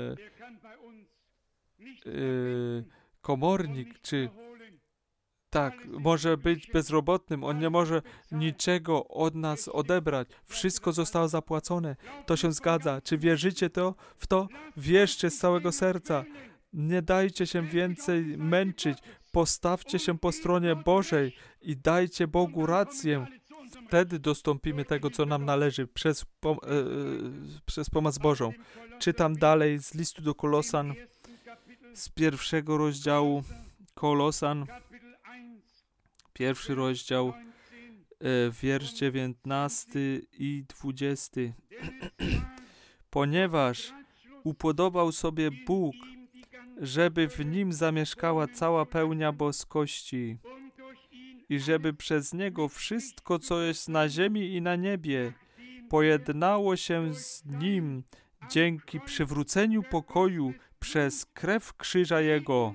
e, komornik, czy tak, może być bezrobotnym, on nie może niczego od nas odebrać. Wszystko zostało zapłacone. To się zgadza. Czy wierzycie to, w to? Wierzcie z całego serca. Nie dajcie się więcej męczyć. Postawcie się po stronie Bożej i dajcie Bogu rację. Wtedy dostąpimy tego, co nam należy przez, pom- e, e, przez pomoc Bożą. Czytam dalej z listu do Kolosan, z pierwszego rozdziału Kolosan, pierwszy rozdział, e, wiersz dziewiętnasty i dwudziesty. Ponieważ upodobał sobie Bóg, żeby w nim zamieszkała cała pełnia boskości i żeby przez Niego wszystko, co jest na ziemi i na niebie, pojednało się z Nim dzięki przywróceniu pokoju przez krew krzyża Jego.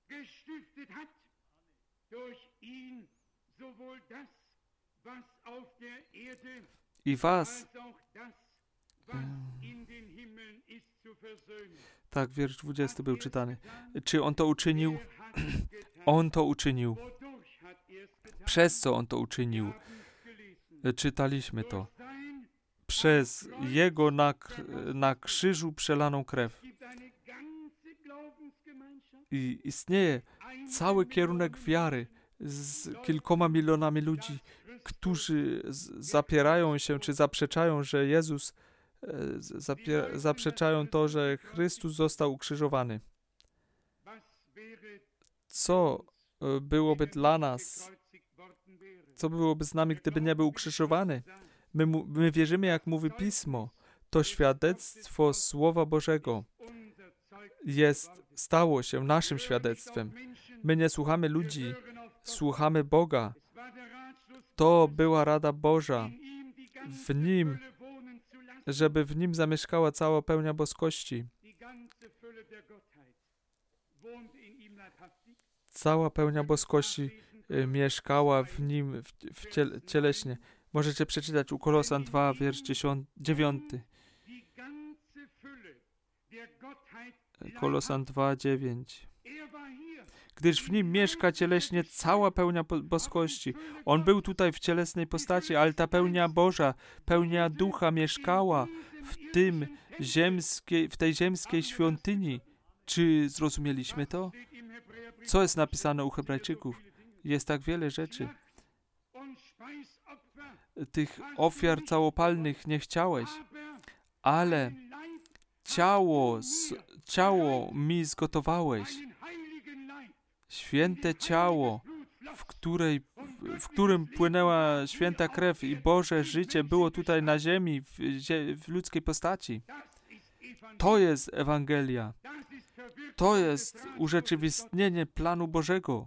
I was, tak, wiersz dwudziesty był czytany. Czy On to uczynił? On to uczynił. Przez co On to uczynił? Czytaliśmy to. Przez Jego na, na krzyżu przelaną krew. I istnieje cały kierunek wiary, z kilkoma milionami ludzi, którzy zapierają się, czy zaprzeczają, że Jezus, zapier- zaprzeczają to, że Chrystus został ukrzyżowany. Co byłoby dla nas, co byłoby z nami, gdyby nie był ukrzyżowany? My, mu, my wierzymy, jak mówi Pismo. To świadectwo Słowa Bożego jest, stało się naszym świadectwem. My nie słuchamy ludzi, słuchamy Boga. To była rada Boża w Nim, żeby w Nim zamieszkała cała pełnia boskości. Cała pełnia boskości y, mieszkała w Nim w, w ciele, cieleśnie. Możecie przeczytać u Kolosan dwa, wiersz dziewiąty. Kolosan dwa, dziewięć. Gdyż w Nim mieszka cieleśnie cała pełnia boskości. On był tutaj w cielesnej postaci, ale ta pełnia Boża, pełnia Ducha mieszkała w tym ziemskiej, w tej ziemskiej świątyni. Czy zrozumieliśmy to? Co jest napisane u Hebrajczyków? Jest tak wiele rzeczy. Tych ofiar całopalnych nie chciałeś, ale ciało, ciało mi zgotowałeś. Święte ciało, w, której, w którym płynęła święta krew i Boże życie było tutaj na ziemi, w, w ludzkiej postaci. To jest Ewangelia. To jest urzeczywistnienie planu Bożego.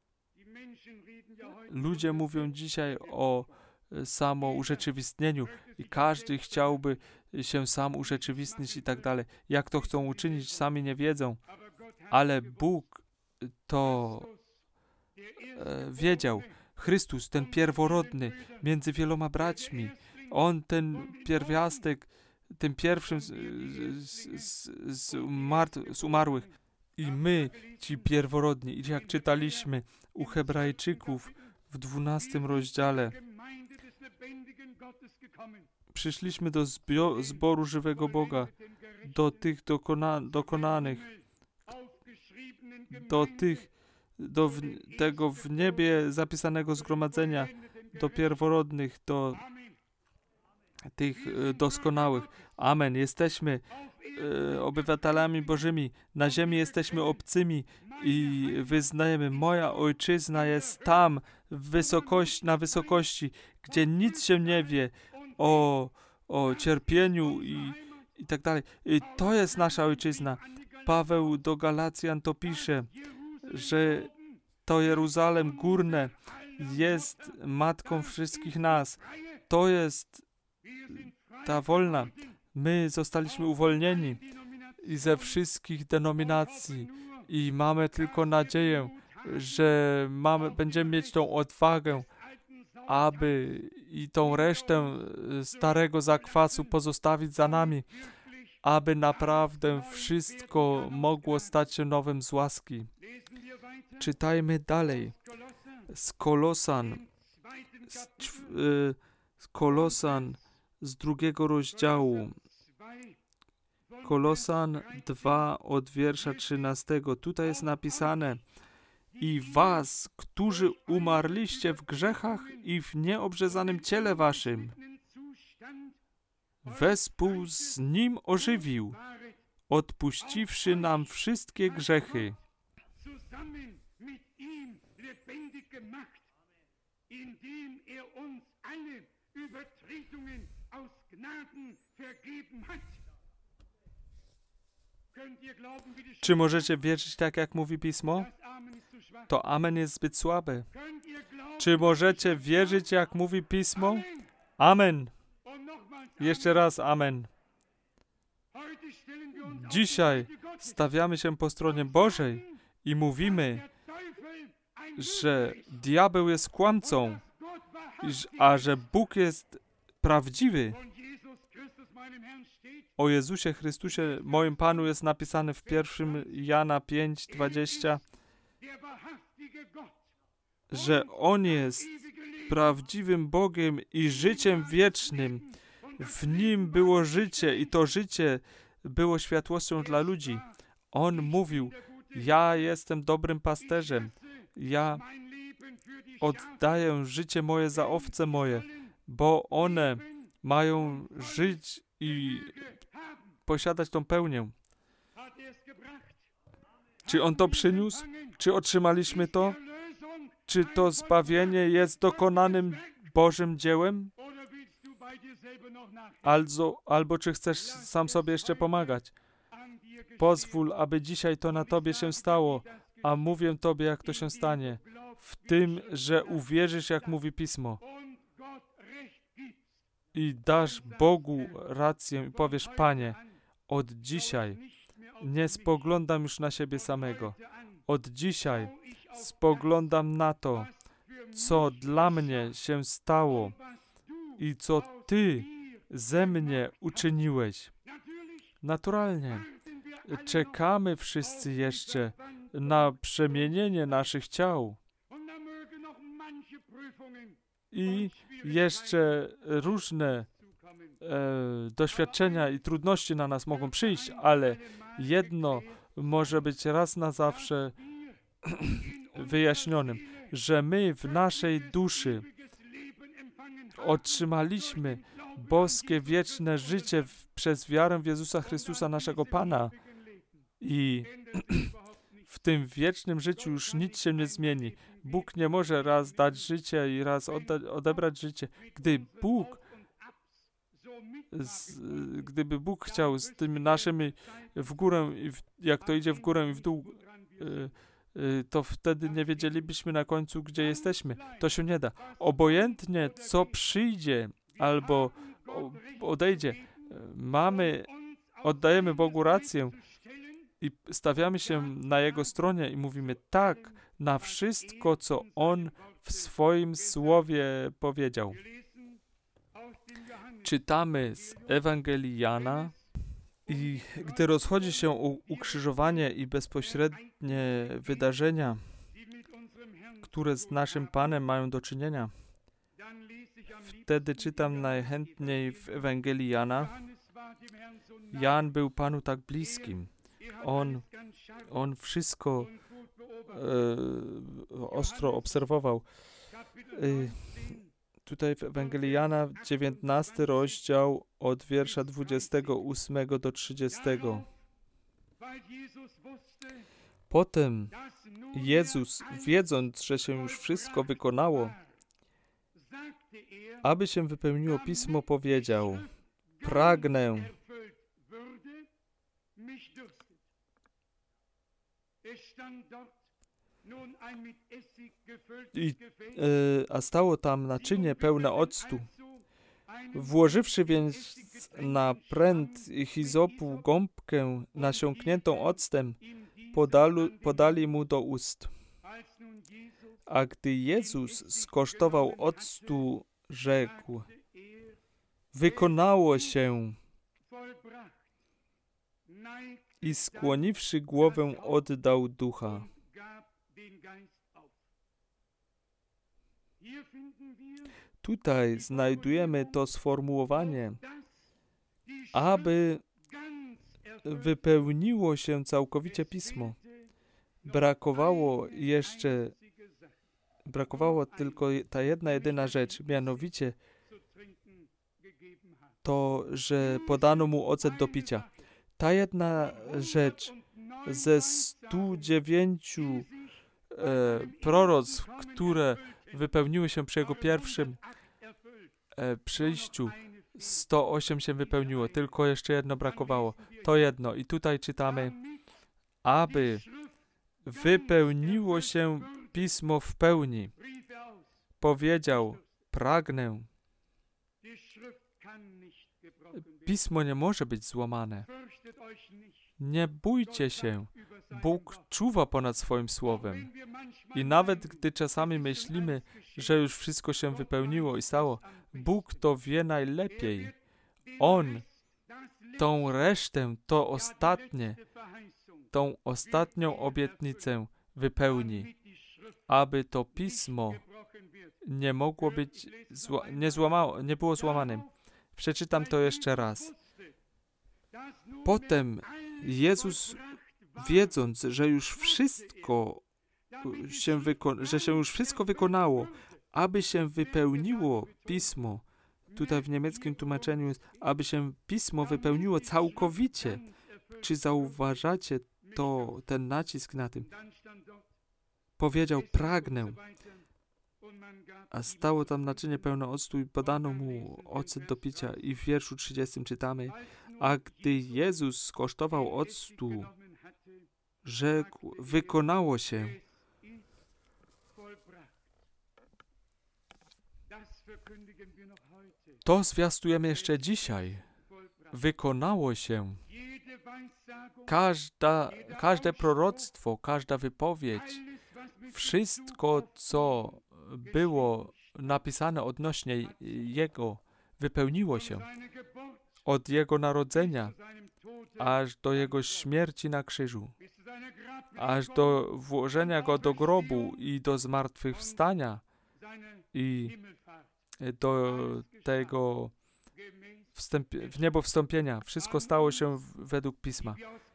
Ludzie mówią dzisiaj o samourzeczywistnieniu i każdy chciałby się sam urzeczywistnić i tak dalej. Jak to chcą uczynić, sami nie wiedzą. Ale Bóg to e, wiedział. Chrystus, ten pierworodny między wieloma braćmi. On, ten pierwiastek, tym pierwszym z, z, z, z, mart, z umarłych. I my, ci pierworodni, i jak czytaliśmy u Hebrajczyków w dwunastym rozdziale, przyszliśmy do zbio, zboru żywego Boga, do tych dokona, dokonanych, do tych, do w, tego w niebie zapisanego zgromadzenia, do pierworodnych, do tych e, doskonałych. Amen. Jesteśmy e, obywatelami Bożymi. Na ziemi jesteśmy obcymi i wyznajemy, moja ojczyzna jest tam, w wysokości, na wysokości, gdzie nic się nie wie o, o cierpieniu i, i tak dalej. I to jest nasza ojczyzna. Paweł do Galacjan to pisze, że to Jeruzalem górne jest matką wszystkich nas. To jest ta wolna. My zostaliśmy uwolnieni i ze wszystkich denominacji i mamy tylko nadzieję, że mamy, będziemy mieć tą odwagę, aby i tą resztę starego zakwasu pozostawić za nami, aby naprawdę wszystko mogło stać się nowym z łaski. Czytajmy dalej. Z Kolosan, z, z Kolosan z drugiego rozdziału. Kolosan dwa od wiersza trzynastego. Tutaj jest napisane: i was, którzy umarliście w grzechach i w nieobrzezanym ciele waszym, wespół z Nim ożywił, odpuściwszy nam wszystkie grzechy. Czy możecie wierzyć tak, jak mówi Pismo? To amen jest zbyt słabe. Czy możecie wierzyć, jak mówi Pismo? Amen. Jeszcze raz amen. Dzisiaj stawiamy się po stronie Bożej i mówimy, że diabeł jest kłamcą, a że Bóg jest prawdziwy. O Jezusie Chrystusie, moim Panu, jest napisane w pierwszym Jana pięć dwadzieścia, że On jest prawdziwym Bogiem i życiem wiecznym. W Nim było życie i to życie było światłością dla ludzi. On mówił, ja jestem dobrym pasterzem. Ja oddaję życie moje za owce moje, bo one mają żyć i posiadać tą pełnię. Czy On to przyniósł? Czy otrzymaliśmy to? Czy to zbawienie jest dokonanym Bożym dziełem? Albo, albo czy chcesz sam sobie jeszcze pomagać? Pozwól, aby dzisiaj to na Tobie się stało, a mówię Tobie, jak to się stanie. W tym, że uwierzysz, jak mówi Pismo. I dasz Bogu rację i powiesz, Panie, od dzisiaj nie spoglądam już na siebie samego. Od dzisiaj spoglądam na to, co dla mnie się stało i co Ty ze mnie uczyniłeś. Naturalnie czekamy wszyscy jeszcze na przemienienie naszych ciał. I jeszcze różne e, doświadczenia i trudności na nas mogą przyjść, ale jedno może być raz na zawsze wyjaśnionym, że my w naszej duszy otrzymaliśmy boskie, wieczne życie w, przez wiarę w Jezusa Chrystusa, naszego Pana. I w tym wiecznym życiu już nic się nie zmieni. Bóg nie może raz dać życie i raz odda- odebrać życie. Gdy Bóg, z, gdyby Bóg chciał z tym naszymi w górę, i w, jak to idzie w górę i w dół, y, y, to wtedy nie wiedzielibyśmy na końcu, gdzie jesteśmy. To się nie da. Obojętnie, co przyjdzie albo o, odejdzie, mamy, oddajemy Bogu rację i stawiamy się na Jego stronie i mówimy tak na wszystko, co On w swoim słowie powiedział. Czytamy z Ewangelii Jana i gdy rozchodzi się o ukrzyżowanie i bezpośrednie wydarzenia, które z naszym Panem mają do czynienia, wtedy czytam najchętniej w Ewangelii Jana. Jan był Panu tak bliskim. On, on wszystko e, ostro obserwował. E, tutaj w Ewangelii Jana, dziewiętnasty rozdział, od wiersza dwudziestego ósmego do trzydziestego. Potem Jezus, wiedząc, że się już wszystko wykonało, aby się wypełniło Pismo, powiedział: pragnę. I, e, a stało tam naczynie pełne octu. Włożywszy więc na pręt hizopu gąbkę nasiąkniętą octem, podalu, podali mu do ust. A gdy Jezus skosztował octu, rzekł: wykonało się. I skłoniwszy głowę, oddał ducha. Tutaj znajdujemy to sformułowanie, aby wypełniło się całkowicie Pismo. Brakowało jeszcze, brakowało tylko ta jedna, jedyna rzecz, mianowicie to, że podano mu ocet do picia. Ta jedna rzecz ze stu dziewięciu e, proroctw, które wypełniły się przy jego pierwszym e, przyjściu, sto osiem się wypełniło, tylko jeszcze jedno brakowało. To jedno. I tutaj czytamy, aby wypełniło się Pismo w pełni. Powiedział: pragnę. Pismo nie może być złamane. Nie bójcie się. Bóg czuwa ponad swoim słowem. I nawet gdy czasami myślimy, że już wszystko się wypełniło i stało, Bóg to wie najlepiej. On tą resztę, to ostatnie, tą ostatnią obietnicę wypełni, aby to Pismo nie mogło być, zła, nie, złamało, nie było złamanym. Przeczytam to jeszcze raz. Potem Jezus, wiedząc, że już wszystko się wyko- że się już wszystko wykonało, aby się wypełniło Pismo. Tutaj w niemieckim tłumaczeniu jest, aby się Pismo wypełniło całkowicie. Czy zauważacie to, ten nacisk na tym? Powiedział, pragnę. A stało tam naczynie pełne octu i podano mu ocet do picia. I w wierszu trzydziestym czytamy, a gdy Jezus skosztował octu, rzekł, wykonało się. To zwiastujemy jeszcze dzisiaj. Wykonało się. Każda, każde proroctwo, każda wypowiedź, wszystko, co było napisane odnośnie Jego, wypełniło się. Od Jego narodzenia, aż do Jego śmierci na krzyżu, aż do włożenia Go do grobu i do zmartwychwstania i do tego wstęp- w niebo wstąpienia. Wszystko stało się w- według Pisma.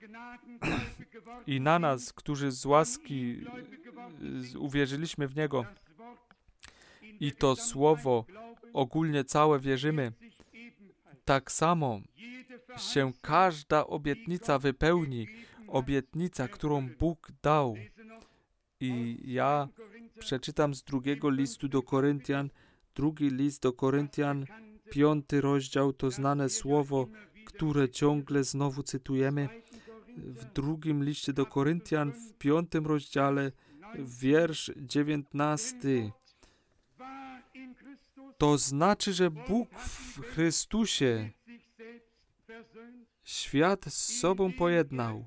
I na nas, którzy z łaski z- uwierzyliśmy w Niego i to Słowo ogólnie całe wierzymy, tak samo się każda obietnica wypełni. Obietnica, którą Bóg dał. I ja przeczytam z drugiego listu do Koryntian, drugi list do Koryntian, piąty rozdział, to znane słowo, które ciągle znowu cytujemy. W drugim liście do Koryntian, w piątym rozdziale, wiersz dziewiętnasty. To znaczy, że Bóg w Chrystusie świat z sobą pojednał.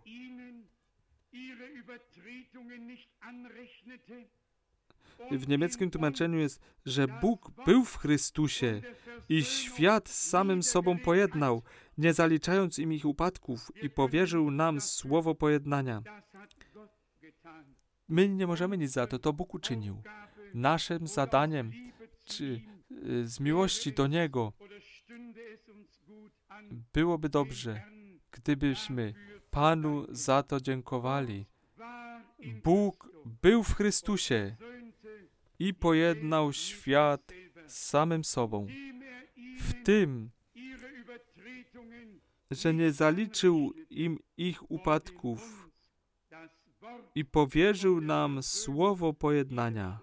W niemieckim tłumaczeniu jest, że Bóg był w Chrystusie i świat z samym sobą pojednał, nie zaliczając im ich upadków, i powierzył nam słowo pojednania. My nie możemy nic za to, to Bóg uczynił. Naszym zadaniem, czy y, z miłości do Niego, byłoby dobrze, gdybyśmy Panu za to dziękowali. Bóg był w Chrystusie i pojednał świat z samym sobą. W tym, że nie zaliczył im ich upadków i powierzył nam słowo pojednania.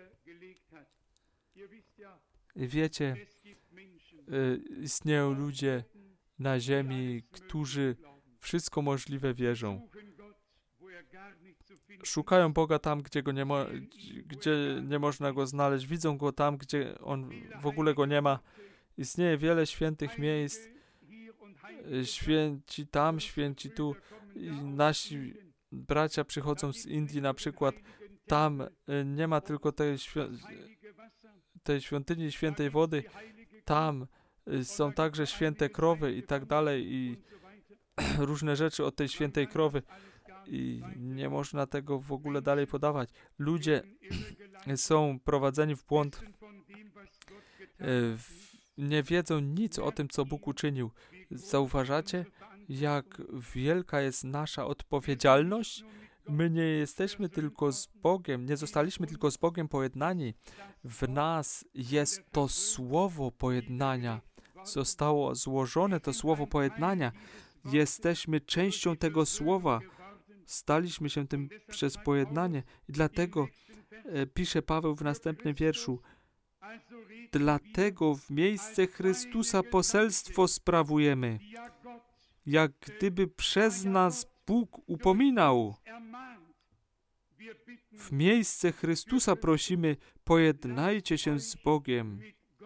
Wiecie, y, istnieją ludzie na ziemi, którzy wszystko możliwe wierzą. Szukają Boga tam, gdzie go nie, mo- gdzie nie można Go znaleźć. Widzą Go tam, gdzie On w ogóle Go nie ma. Istnieje wiele świętych miejsc. Święci tam, święci tu. I nasi bracia przychodzą z Indii na przykład. Tam nie ma tylko tej, świ- tej świątyni świętej wody. Tam są także święte krowy i tak dalej. I różne rzeczy od tej świętej krowy. I nie można tego w ogóle dalej podawać. Ludzie są prowadzeni w błąd. Nie wiedzą nic o tym, co Bóg uczynił. Zauważacie, jak wielka jest nasza odpowiedzialność? My nie jesteśmy tylko z Bogiem, nie zostaliśmy tylko z Bogiem pojednani. W nas jest to słowo pojednania. Zostało złożone to słowo pojednania. Jesteśmy częścią tego słowa. Staliśmy się tym przez pojednanie. I dlatego e, pisze Paweł w następnym wierszu. Dlatego w miejsce Chrystusa poselstwo sprawujemy, jak gdyby przez nas Bóg upominał. W miejsce Chrystusa prosimy, pojednajcie się z Bogiem.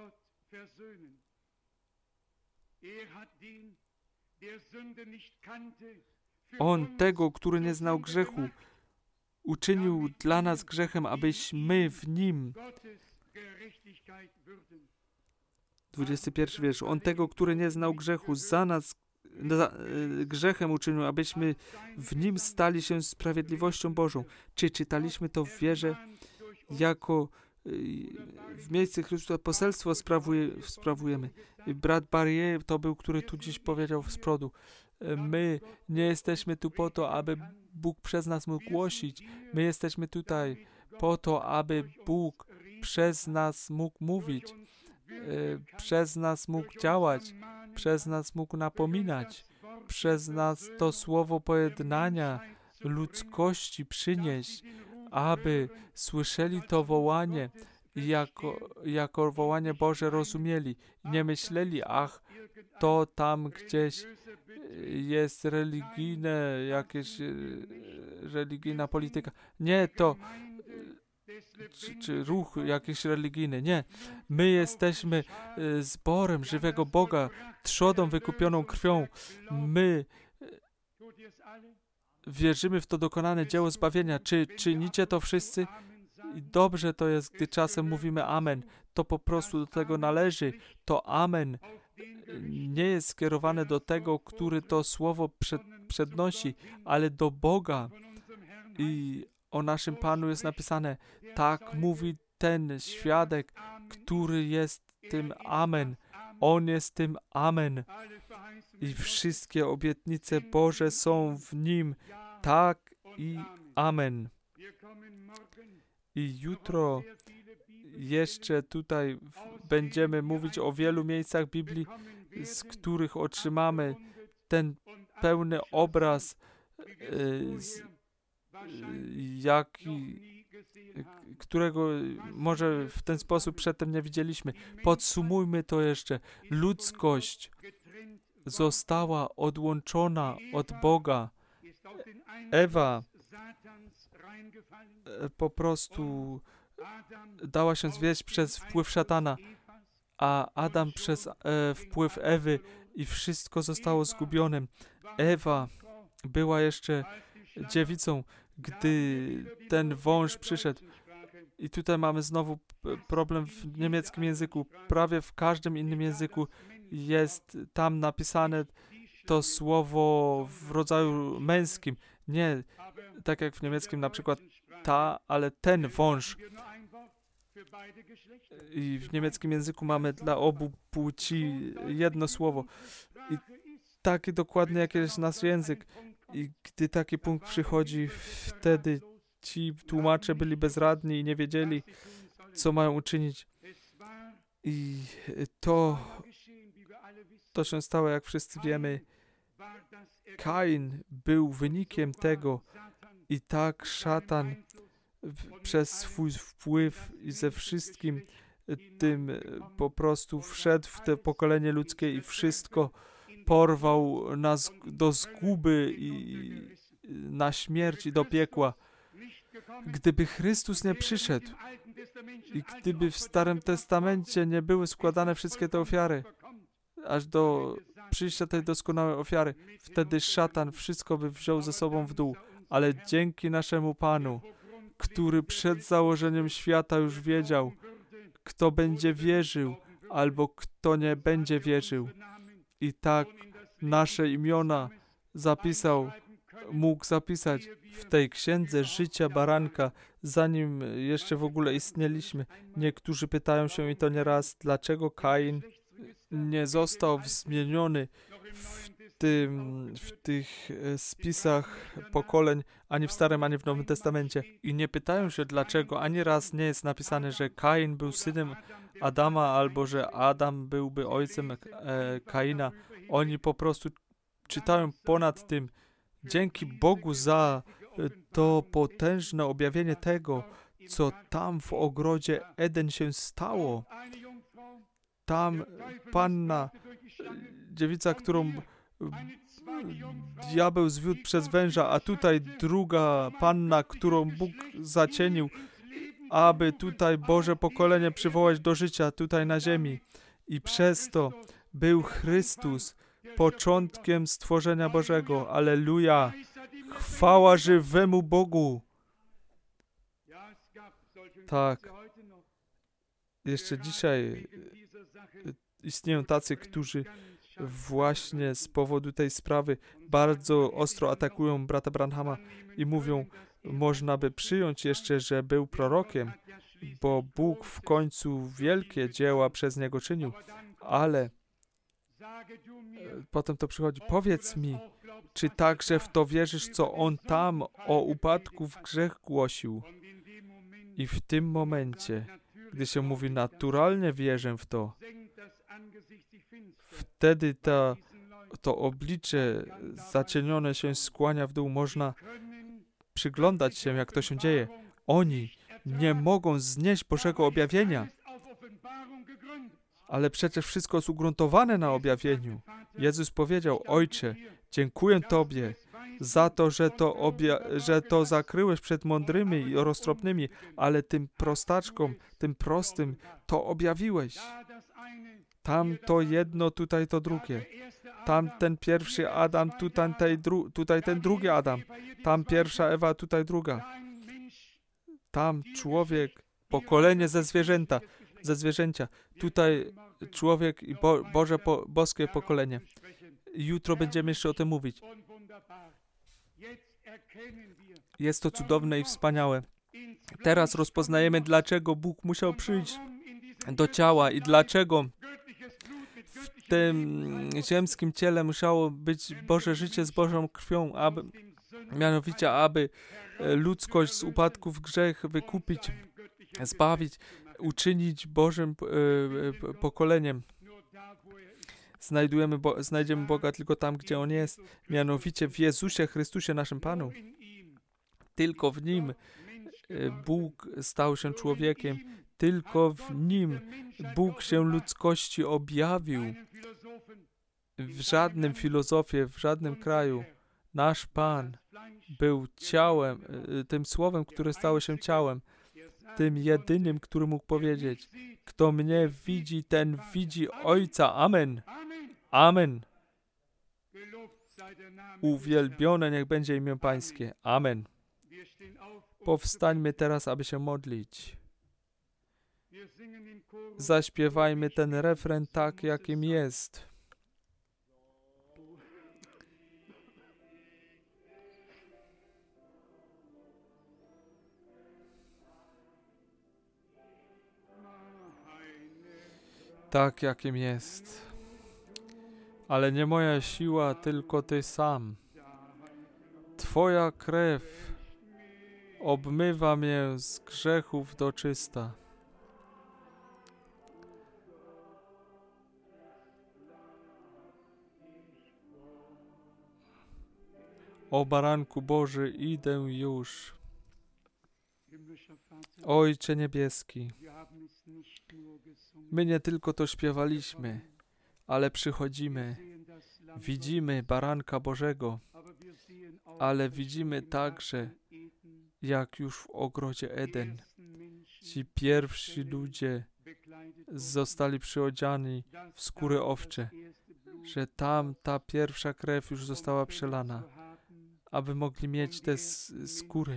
On tego, który nie znał grzechu, uczynił dla nas grzechem, abyśmy w Nim... dwudziesty pierwszy wiersz. On tego, który nie znał grzechu, za nas za, y, grzechem uczynił, abyśmy w Nim stali się sprawiedliwością Bożą. Czy czytaliśmy to w wierze, jako y, w miejsce Chrystusa poselstwo sprawuje, sprawujemy. I brat Barrier to był, który tu dziś powiedział z przodu. My nie jesteśmy tu po to, aby Bóg przez nas mógł głosić. My jesteśmy tutaj po to, aby Bóg przez nas mógł mówić, przez nas mógł działać, przez nas mógł napominać, przez nas to słowo pojednania, ludzkości przynieść, aby słyszeli to wołanie i jako, jako wołanie Boże rozumieli. Nie myśleli, ach, to tam gdzieś jest religijne, jakieś religijna polityka. Nie, to czy, czy ruch jakiś religijny. Nie. My jesteśmy zborem żywego Boga, trzodą wykupioną krwią. My wierzymy w to dokonane dzieło zbawienia. Czy czynicie to wszyscy? I dobrze to jest, gdy czasem mówimy amen. To po prostu do tego należy. To amen nie jest skierowane do tego, który to słowo przed, przednosi, ale do Boga. I o naszym Panu jest napisane, tak mówi ten świadek, który jest tym amen. On jest tym amen. I wszystkie obietnice Boże są w Nim. Tak i amen. I jutro jeszcze tutaj będziemy mówić o wielu miejscach Biblii, z których otrzymamy ten pełny obraz, z, jaki, którego może w ten sposób przedtem nie widzieliśmy. Podsumujmy to jeszcze. Ludzkość została odłączona od Boga. Ewa po prostu dała się zwieść przez wpływ szatana, a Adam przez e, wpływ Ewy i wszystko zostało zgubione. Ewa była jeszcze dziewicą, gdy ten wąż przyszedł. I tutaj mamy znowu problem w niemieckim języku. Prawie w każdym innym języku jest tam napisane to słowo w rodzaju męskim. Nie tak jak w niemieckim na przykład ta, ale ten wąż. I w niemieckim języku mamy dla obu płci jedno słowo. I taki dokładnie jak jest nasz język. I gdy taki punkt przychodzi, wtedy ci tłumacze byli bezradni i nie wiedzieli, co mają uczynić. I to, to się stało, jak wszyscy wiemy. Kain był wynikiem tego i tak szatan w, przez swój wpływ i ze wszystkim tym po prostu wszedł w to pokolenie ludzkie i wszystko porwał nas do zguby i na śmierć i do piekła. Gdyby Chrystus nie przyszedł i gdyby w Starym Testamencie nie były składane wszystkie te ofiary, aż do przyjścia tej doskonałej ofiary, wtedy szatan wszystko by wziął ze sobą w dół. Ale dzięki naszemu Panu, który przed założeniem świata już wiedział, kto będzie wierzył, albo kto nie będzie wierzył. I tak nasze imiona zapisał, mógł zapisać w tej księdze życia baranka, zanim jeszcze w ogóle istnieliśmy. Niektórzy pytają się i to nieraz, dlaczego Kain nie został zmieniony w, tym, w tych spisach pokoleń, ani w Starym, ani w Nowym Testamencie. I nie pytają się, dlaczego ani raz nie jest napisane, że Kain był synem Adama, albo że Adam byłby ojcem e, Kaina. Oni po prostu czytają ponad tym. Dzięki Bogu za to potężne objawienie tego, co tam w ogrodzie Eden się stało. Tam panna, dziewica, którą diabeł zwiódł przez węża, a tutaj druga panna, którą Bóg zacienił, aby tutaj Boże pokolenie przywołać do życia tutaj na ziemi. I przez to był Chrystus początkiem stworzenia Bożego. Alleluja! Chwała żywemu Bogu! Tak. Jeszcze dzisiaj istnieją tacy, którzy właśnie z powodu tej sprawy bardzo ostro atakują brata Branhama i mówią, można by przyjąć jeszcze, że był prorokiem, bo Bóg w końcu wielkie dzieła przez niego czynił, ale potem to przychodzi. Powiedz mi, czy także w to wierzysz, co on tam o upadku w grzech głosił? I w tym momencie, gdy się mówi naturalnie wierzę w to, wtedy ta, to oblicze zacienione się skłania w dół. Można przyglądać się, jak to się dzieje. Oni nie mogą znieść Bożego objawienia. Ale przecież wszystko jest ugruntowane na objawieniu. Jezus powiedział: Ojcze, dziękuję Tobie za to, że to, obja- że to zakryłeś przed mądrymi i roztropnymi, ale tym prostaczkom, tym prostym to objawiłeś. Tam to jedno, tutaj to drugie. Tam ten pierwszy Adam, tutaj, tej dru- tutaj ten drugi Adam. Tam pierwsza Ewa, tutaj druga. Tam człowiek, pokolenie ze zwierzęta, ze zwierzęcia. Tutaj człowiek i bo, Boże po, boskie pokolenie. Jutro będziemy jeszcze o tym mówić. Jest to cudowne i wspaniałe. Teraz rozpoznajemy, dlaczego Bóg musiał przyjść do ciała i dlaczego w tym ziemskim ciele musiało być Boże życie z Bożą krwią, aby, mianowicie aby ludzkość z upadku w grzech wykupić, zbawić, uczynić Bożym e, pokoleniem. Znajdujemy Bo- znajdziemy Boga tylko tam, gdzie On jest, mianowicie w Jezusie Chrystusie, naszym Panu. Tylko w Nim e, Bóg stał się człowiekiem. Tylko w Nim Bóg się ludzkości objawił. W żadnym filozofie, w żadnym kraju nasz Pan był ciałem, tym słowem, które stało się ciałem, tym jedynym, który mógł powiedzieć: kto mnie widzi, ten widzi Ojca. Amen. Amen. Uwielbione niech będzie imię Pańskie. Amen. Powstańmy teraz, aby się modlić. Zaśpiewajmy ten refren tak, jakim jest. Tak, jakim jest. Ale nie moja siła, tylko Ty sam. Twoja krew obmywa mnie z grzechów do czysta. O Baranku Boży, idę już. Ojcze Niebieski, my nie tylko to śpiewaliśmy, ale przychodzimy, widzimy Baranka Bożego, ale widzimy także, jak już w ogrodzie Eden ci pierwsi ludzie zostali przyodziani w skóry owcze, że tam ta pierwsza krew już została przelana, aby mogli mieć te skóry,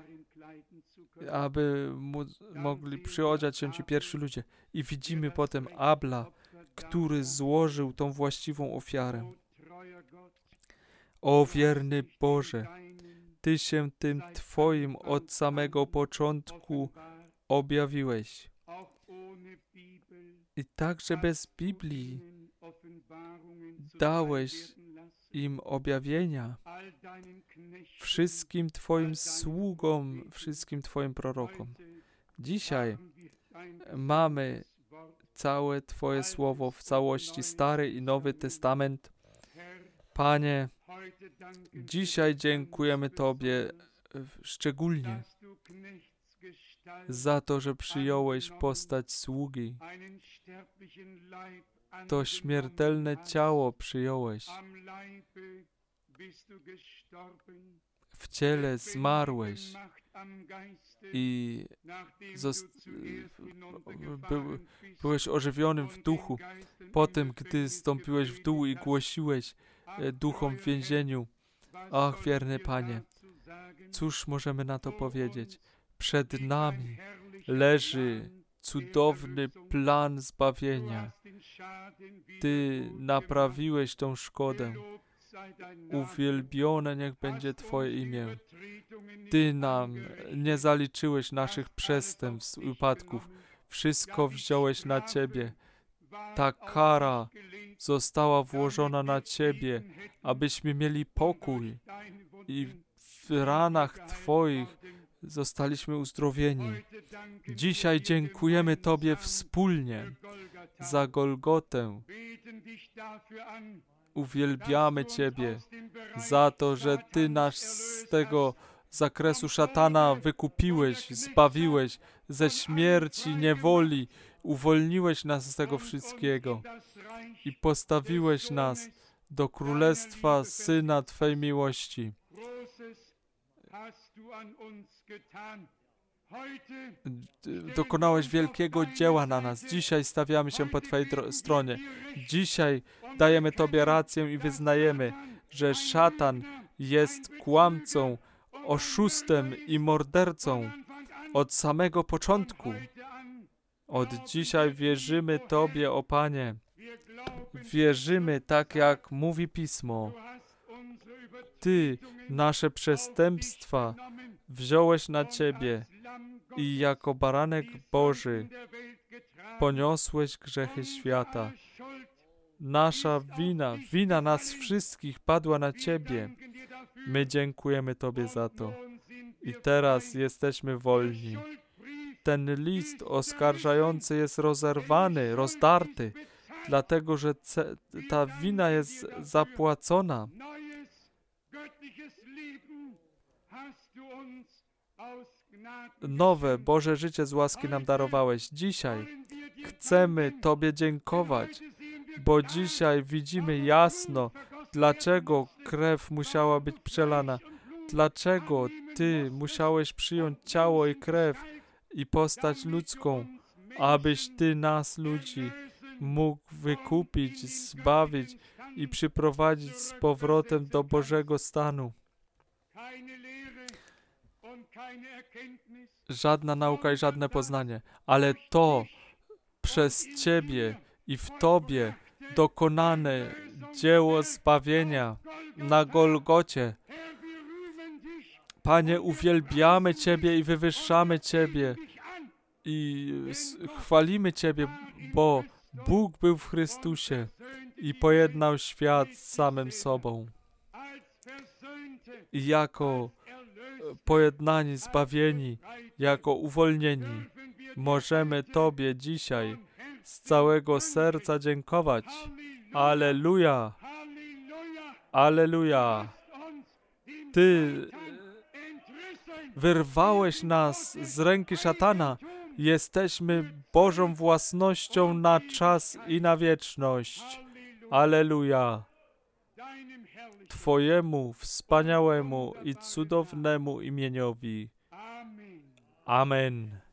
aby mu, mogli przyodziać się ci pierwsi ludzie. I widzimy potem Abla, który złożył tą właściwą ofiarę. O wierny Boże, Ty się tym Twoim od samego początku objawiłeś. I także bez Biblii dałeś im objawienia, wszystkim Twoim sługom, wszystkim Twoim prorokom. Dzisiaj mamy całe Twoje Słowo w całości, Stary i Nowy Testament. Panie, dzisiaj dziękujemy Tobie szczególnie za to, że przyjąłeś postać sługi. To śmiertelne ciało przyjąłeś. W ciele zmarłeś i zost- by- byłeś ożywionym w duchu. Potem, gdy zstąpiłeś w dół i głosiłeś duchom w więzieniu. Ach, wierny Panie, cóż możemy na to powiedzieć? Przed nami leży cudowny plan zbawienia. Ty naprawiłeś tą szkodę. Uwielbione niech będzie Twoje imię. Ty nam nie zaliczyłeś naszych przestępstw i upadków. Wszystko wziąłeś na Ciebie. Ta kara została włożona na Ciebie, abyśmy mieli pokój i w ranach Twoich zostaliśmy uzdrowieni. Dzisiaj dziękujemy Tobie wspólnie za Golgotę. Uwielbiamy Ciebie za to, że Ty nas z tego zakresu szatana wykupiłeś, zbawiłeś ze śmierci, niewoli, uwolniłeś nas z tego wszystkiego i postawiłeś nas do królestwa Syna Twej miłości. Dokonałeś wielkiego dzieła na nas. Dzisiaj stawiamy się po Twojej stronie. Dzisiaj dajemy Tobie rację i wyznajemy, że szatan jest kłamcą, oszustem i mordercą od samego początku. Od dzisiaj wierzymy Tobie, o Panie. Wierzymy tak, jak mówi Pismo. Ty nasze przestępstwa wziąłeś na Ciebie i jako baranek Boży poniosłeś grzechy świata. Nasza wina, wina nas wszystkich padła na Ciebie. My dziękujemy Tobie za to. I teraz jesteśmy wolni. Ten list oskarżający jest rozerwany, rozdarty, dlatego że ta wina jest zapłacona. Nowe Boże życie z łaski nam darowałeś. Dzisiaj chcemy Tobie dziękować, bo dzisiaj widzimy jasno, dlaczego krew musiała być przelana, dlaczego Ty musiałeś przyjąć ciało i krew i postać ludzką, abyś Ty nas, ludzi, mógł wykupić, zbawić i przyprowadzić z powrotem do Bożego stanu. Żadna nauka i żadne poznanie, ale to przez Ciebie i w Tobie dokonane dzieło zbawienia na Golgocie. Panie, uwielbiamy Ciebie i wywyższamy Ciebie i chwalimy Ciebie, bo Bóg był w Chrystusie i pojednał świat z samym sobą. I jako pojednani, zbawieni, jako uwolnieni, możemy Tobie dzisiaj z całego serca dziękować. Alleluja! Alleluja! Ty wyrwałeś nas z ręki szatana. Jesteśmy Bożą własnością na czas i na wieczność. Alleluja! Twojemu wspaniałemu i cudownemu imieniowi. Amen.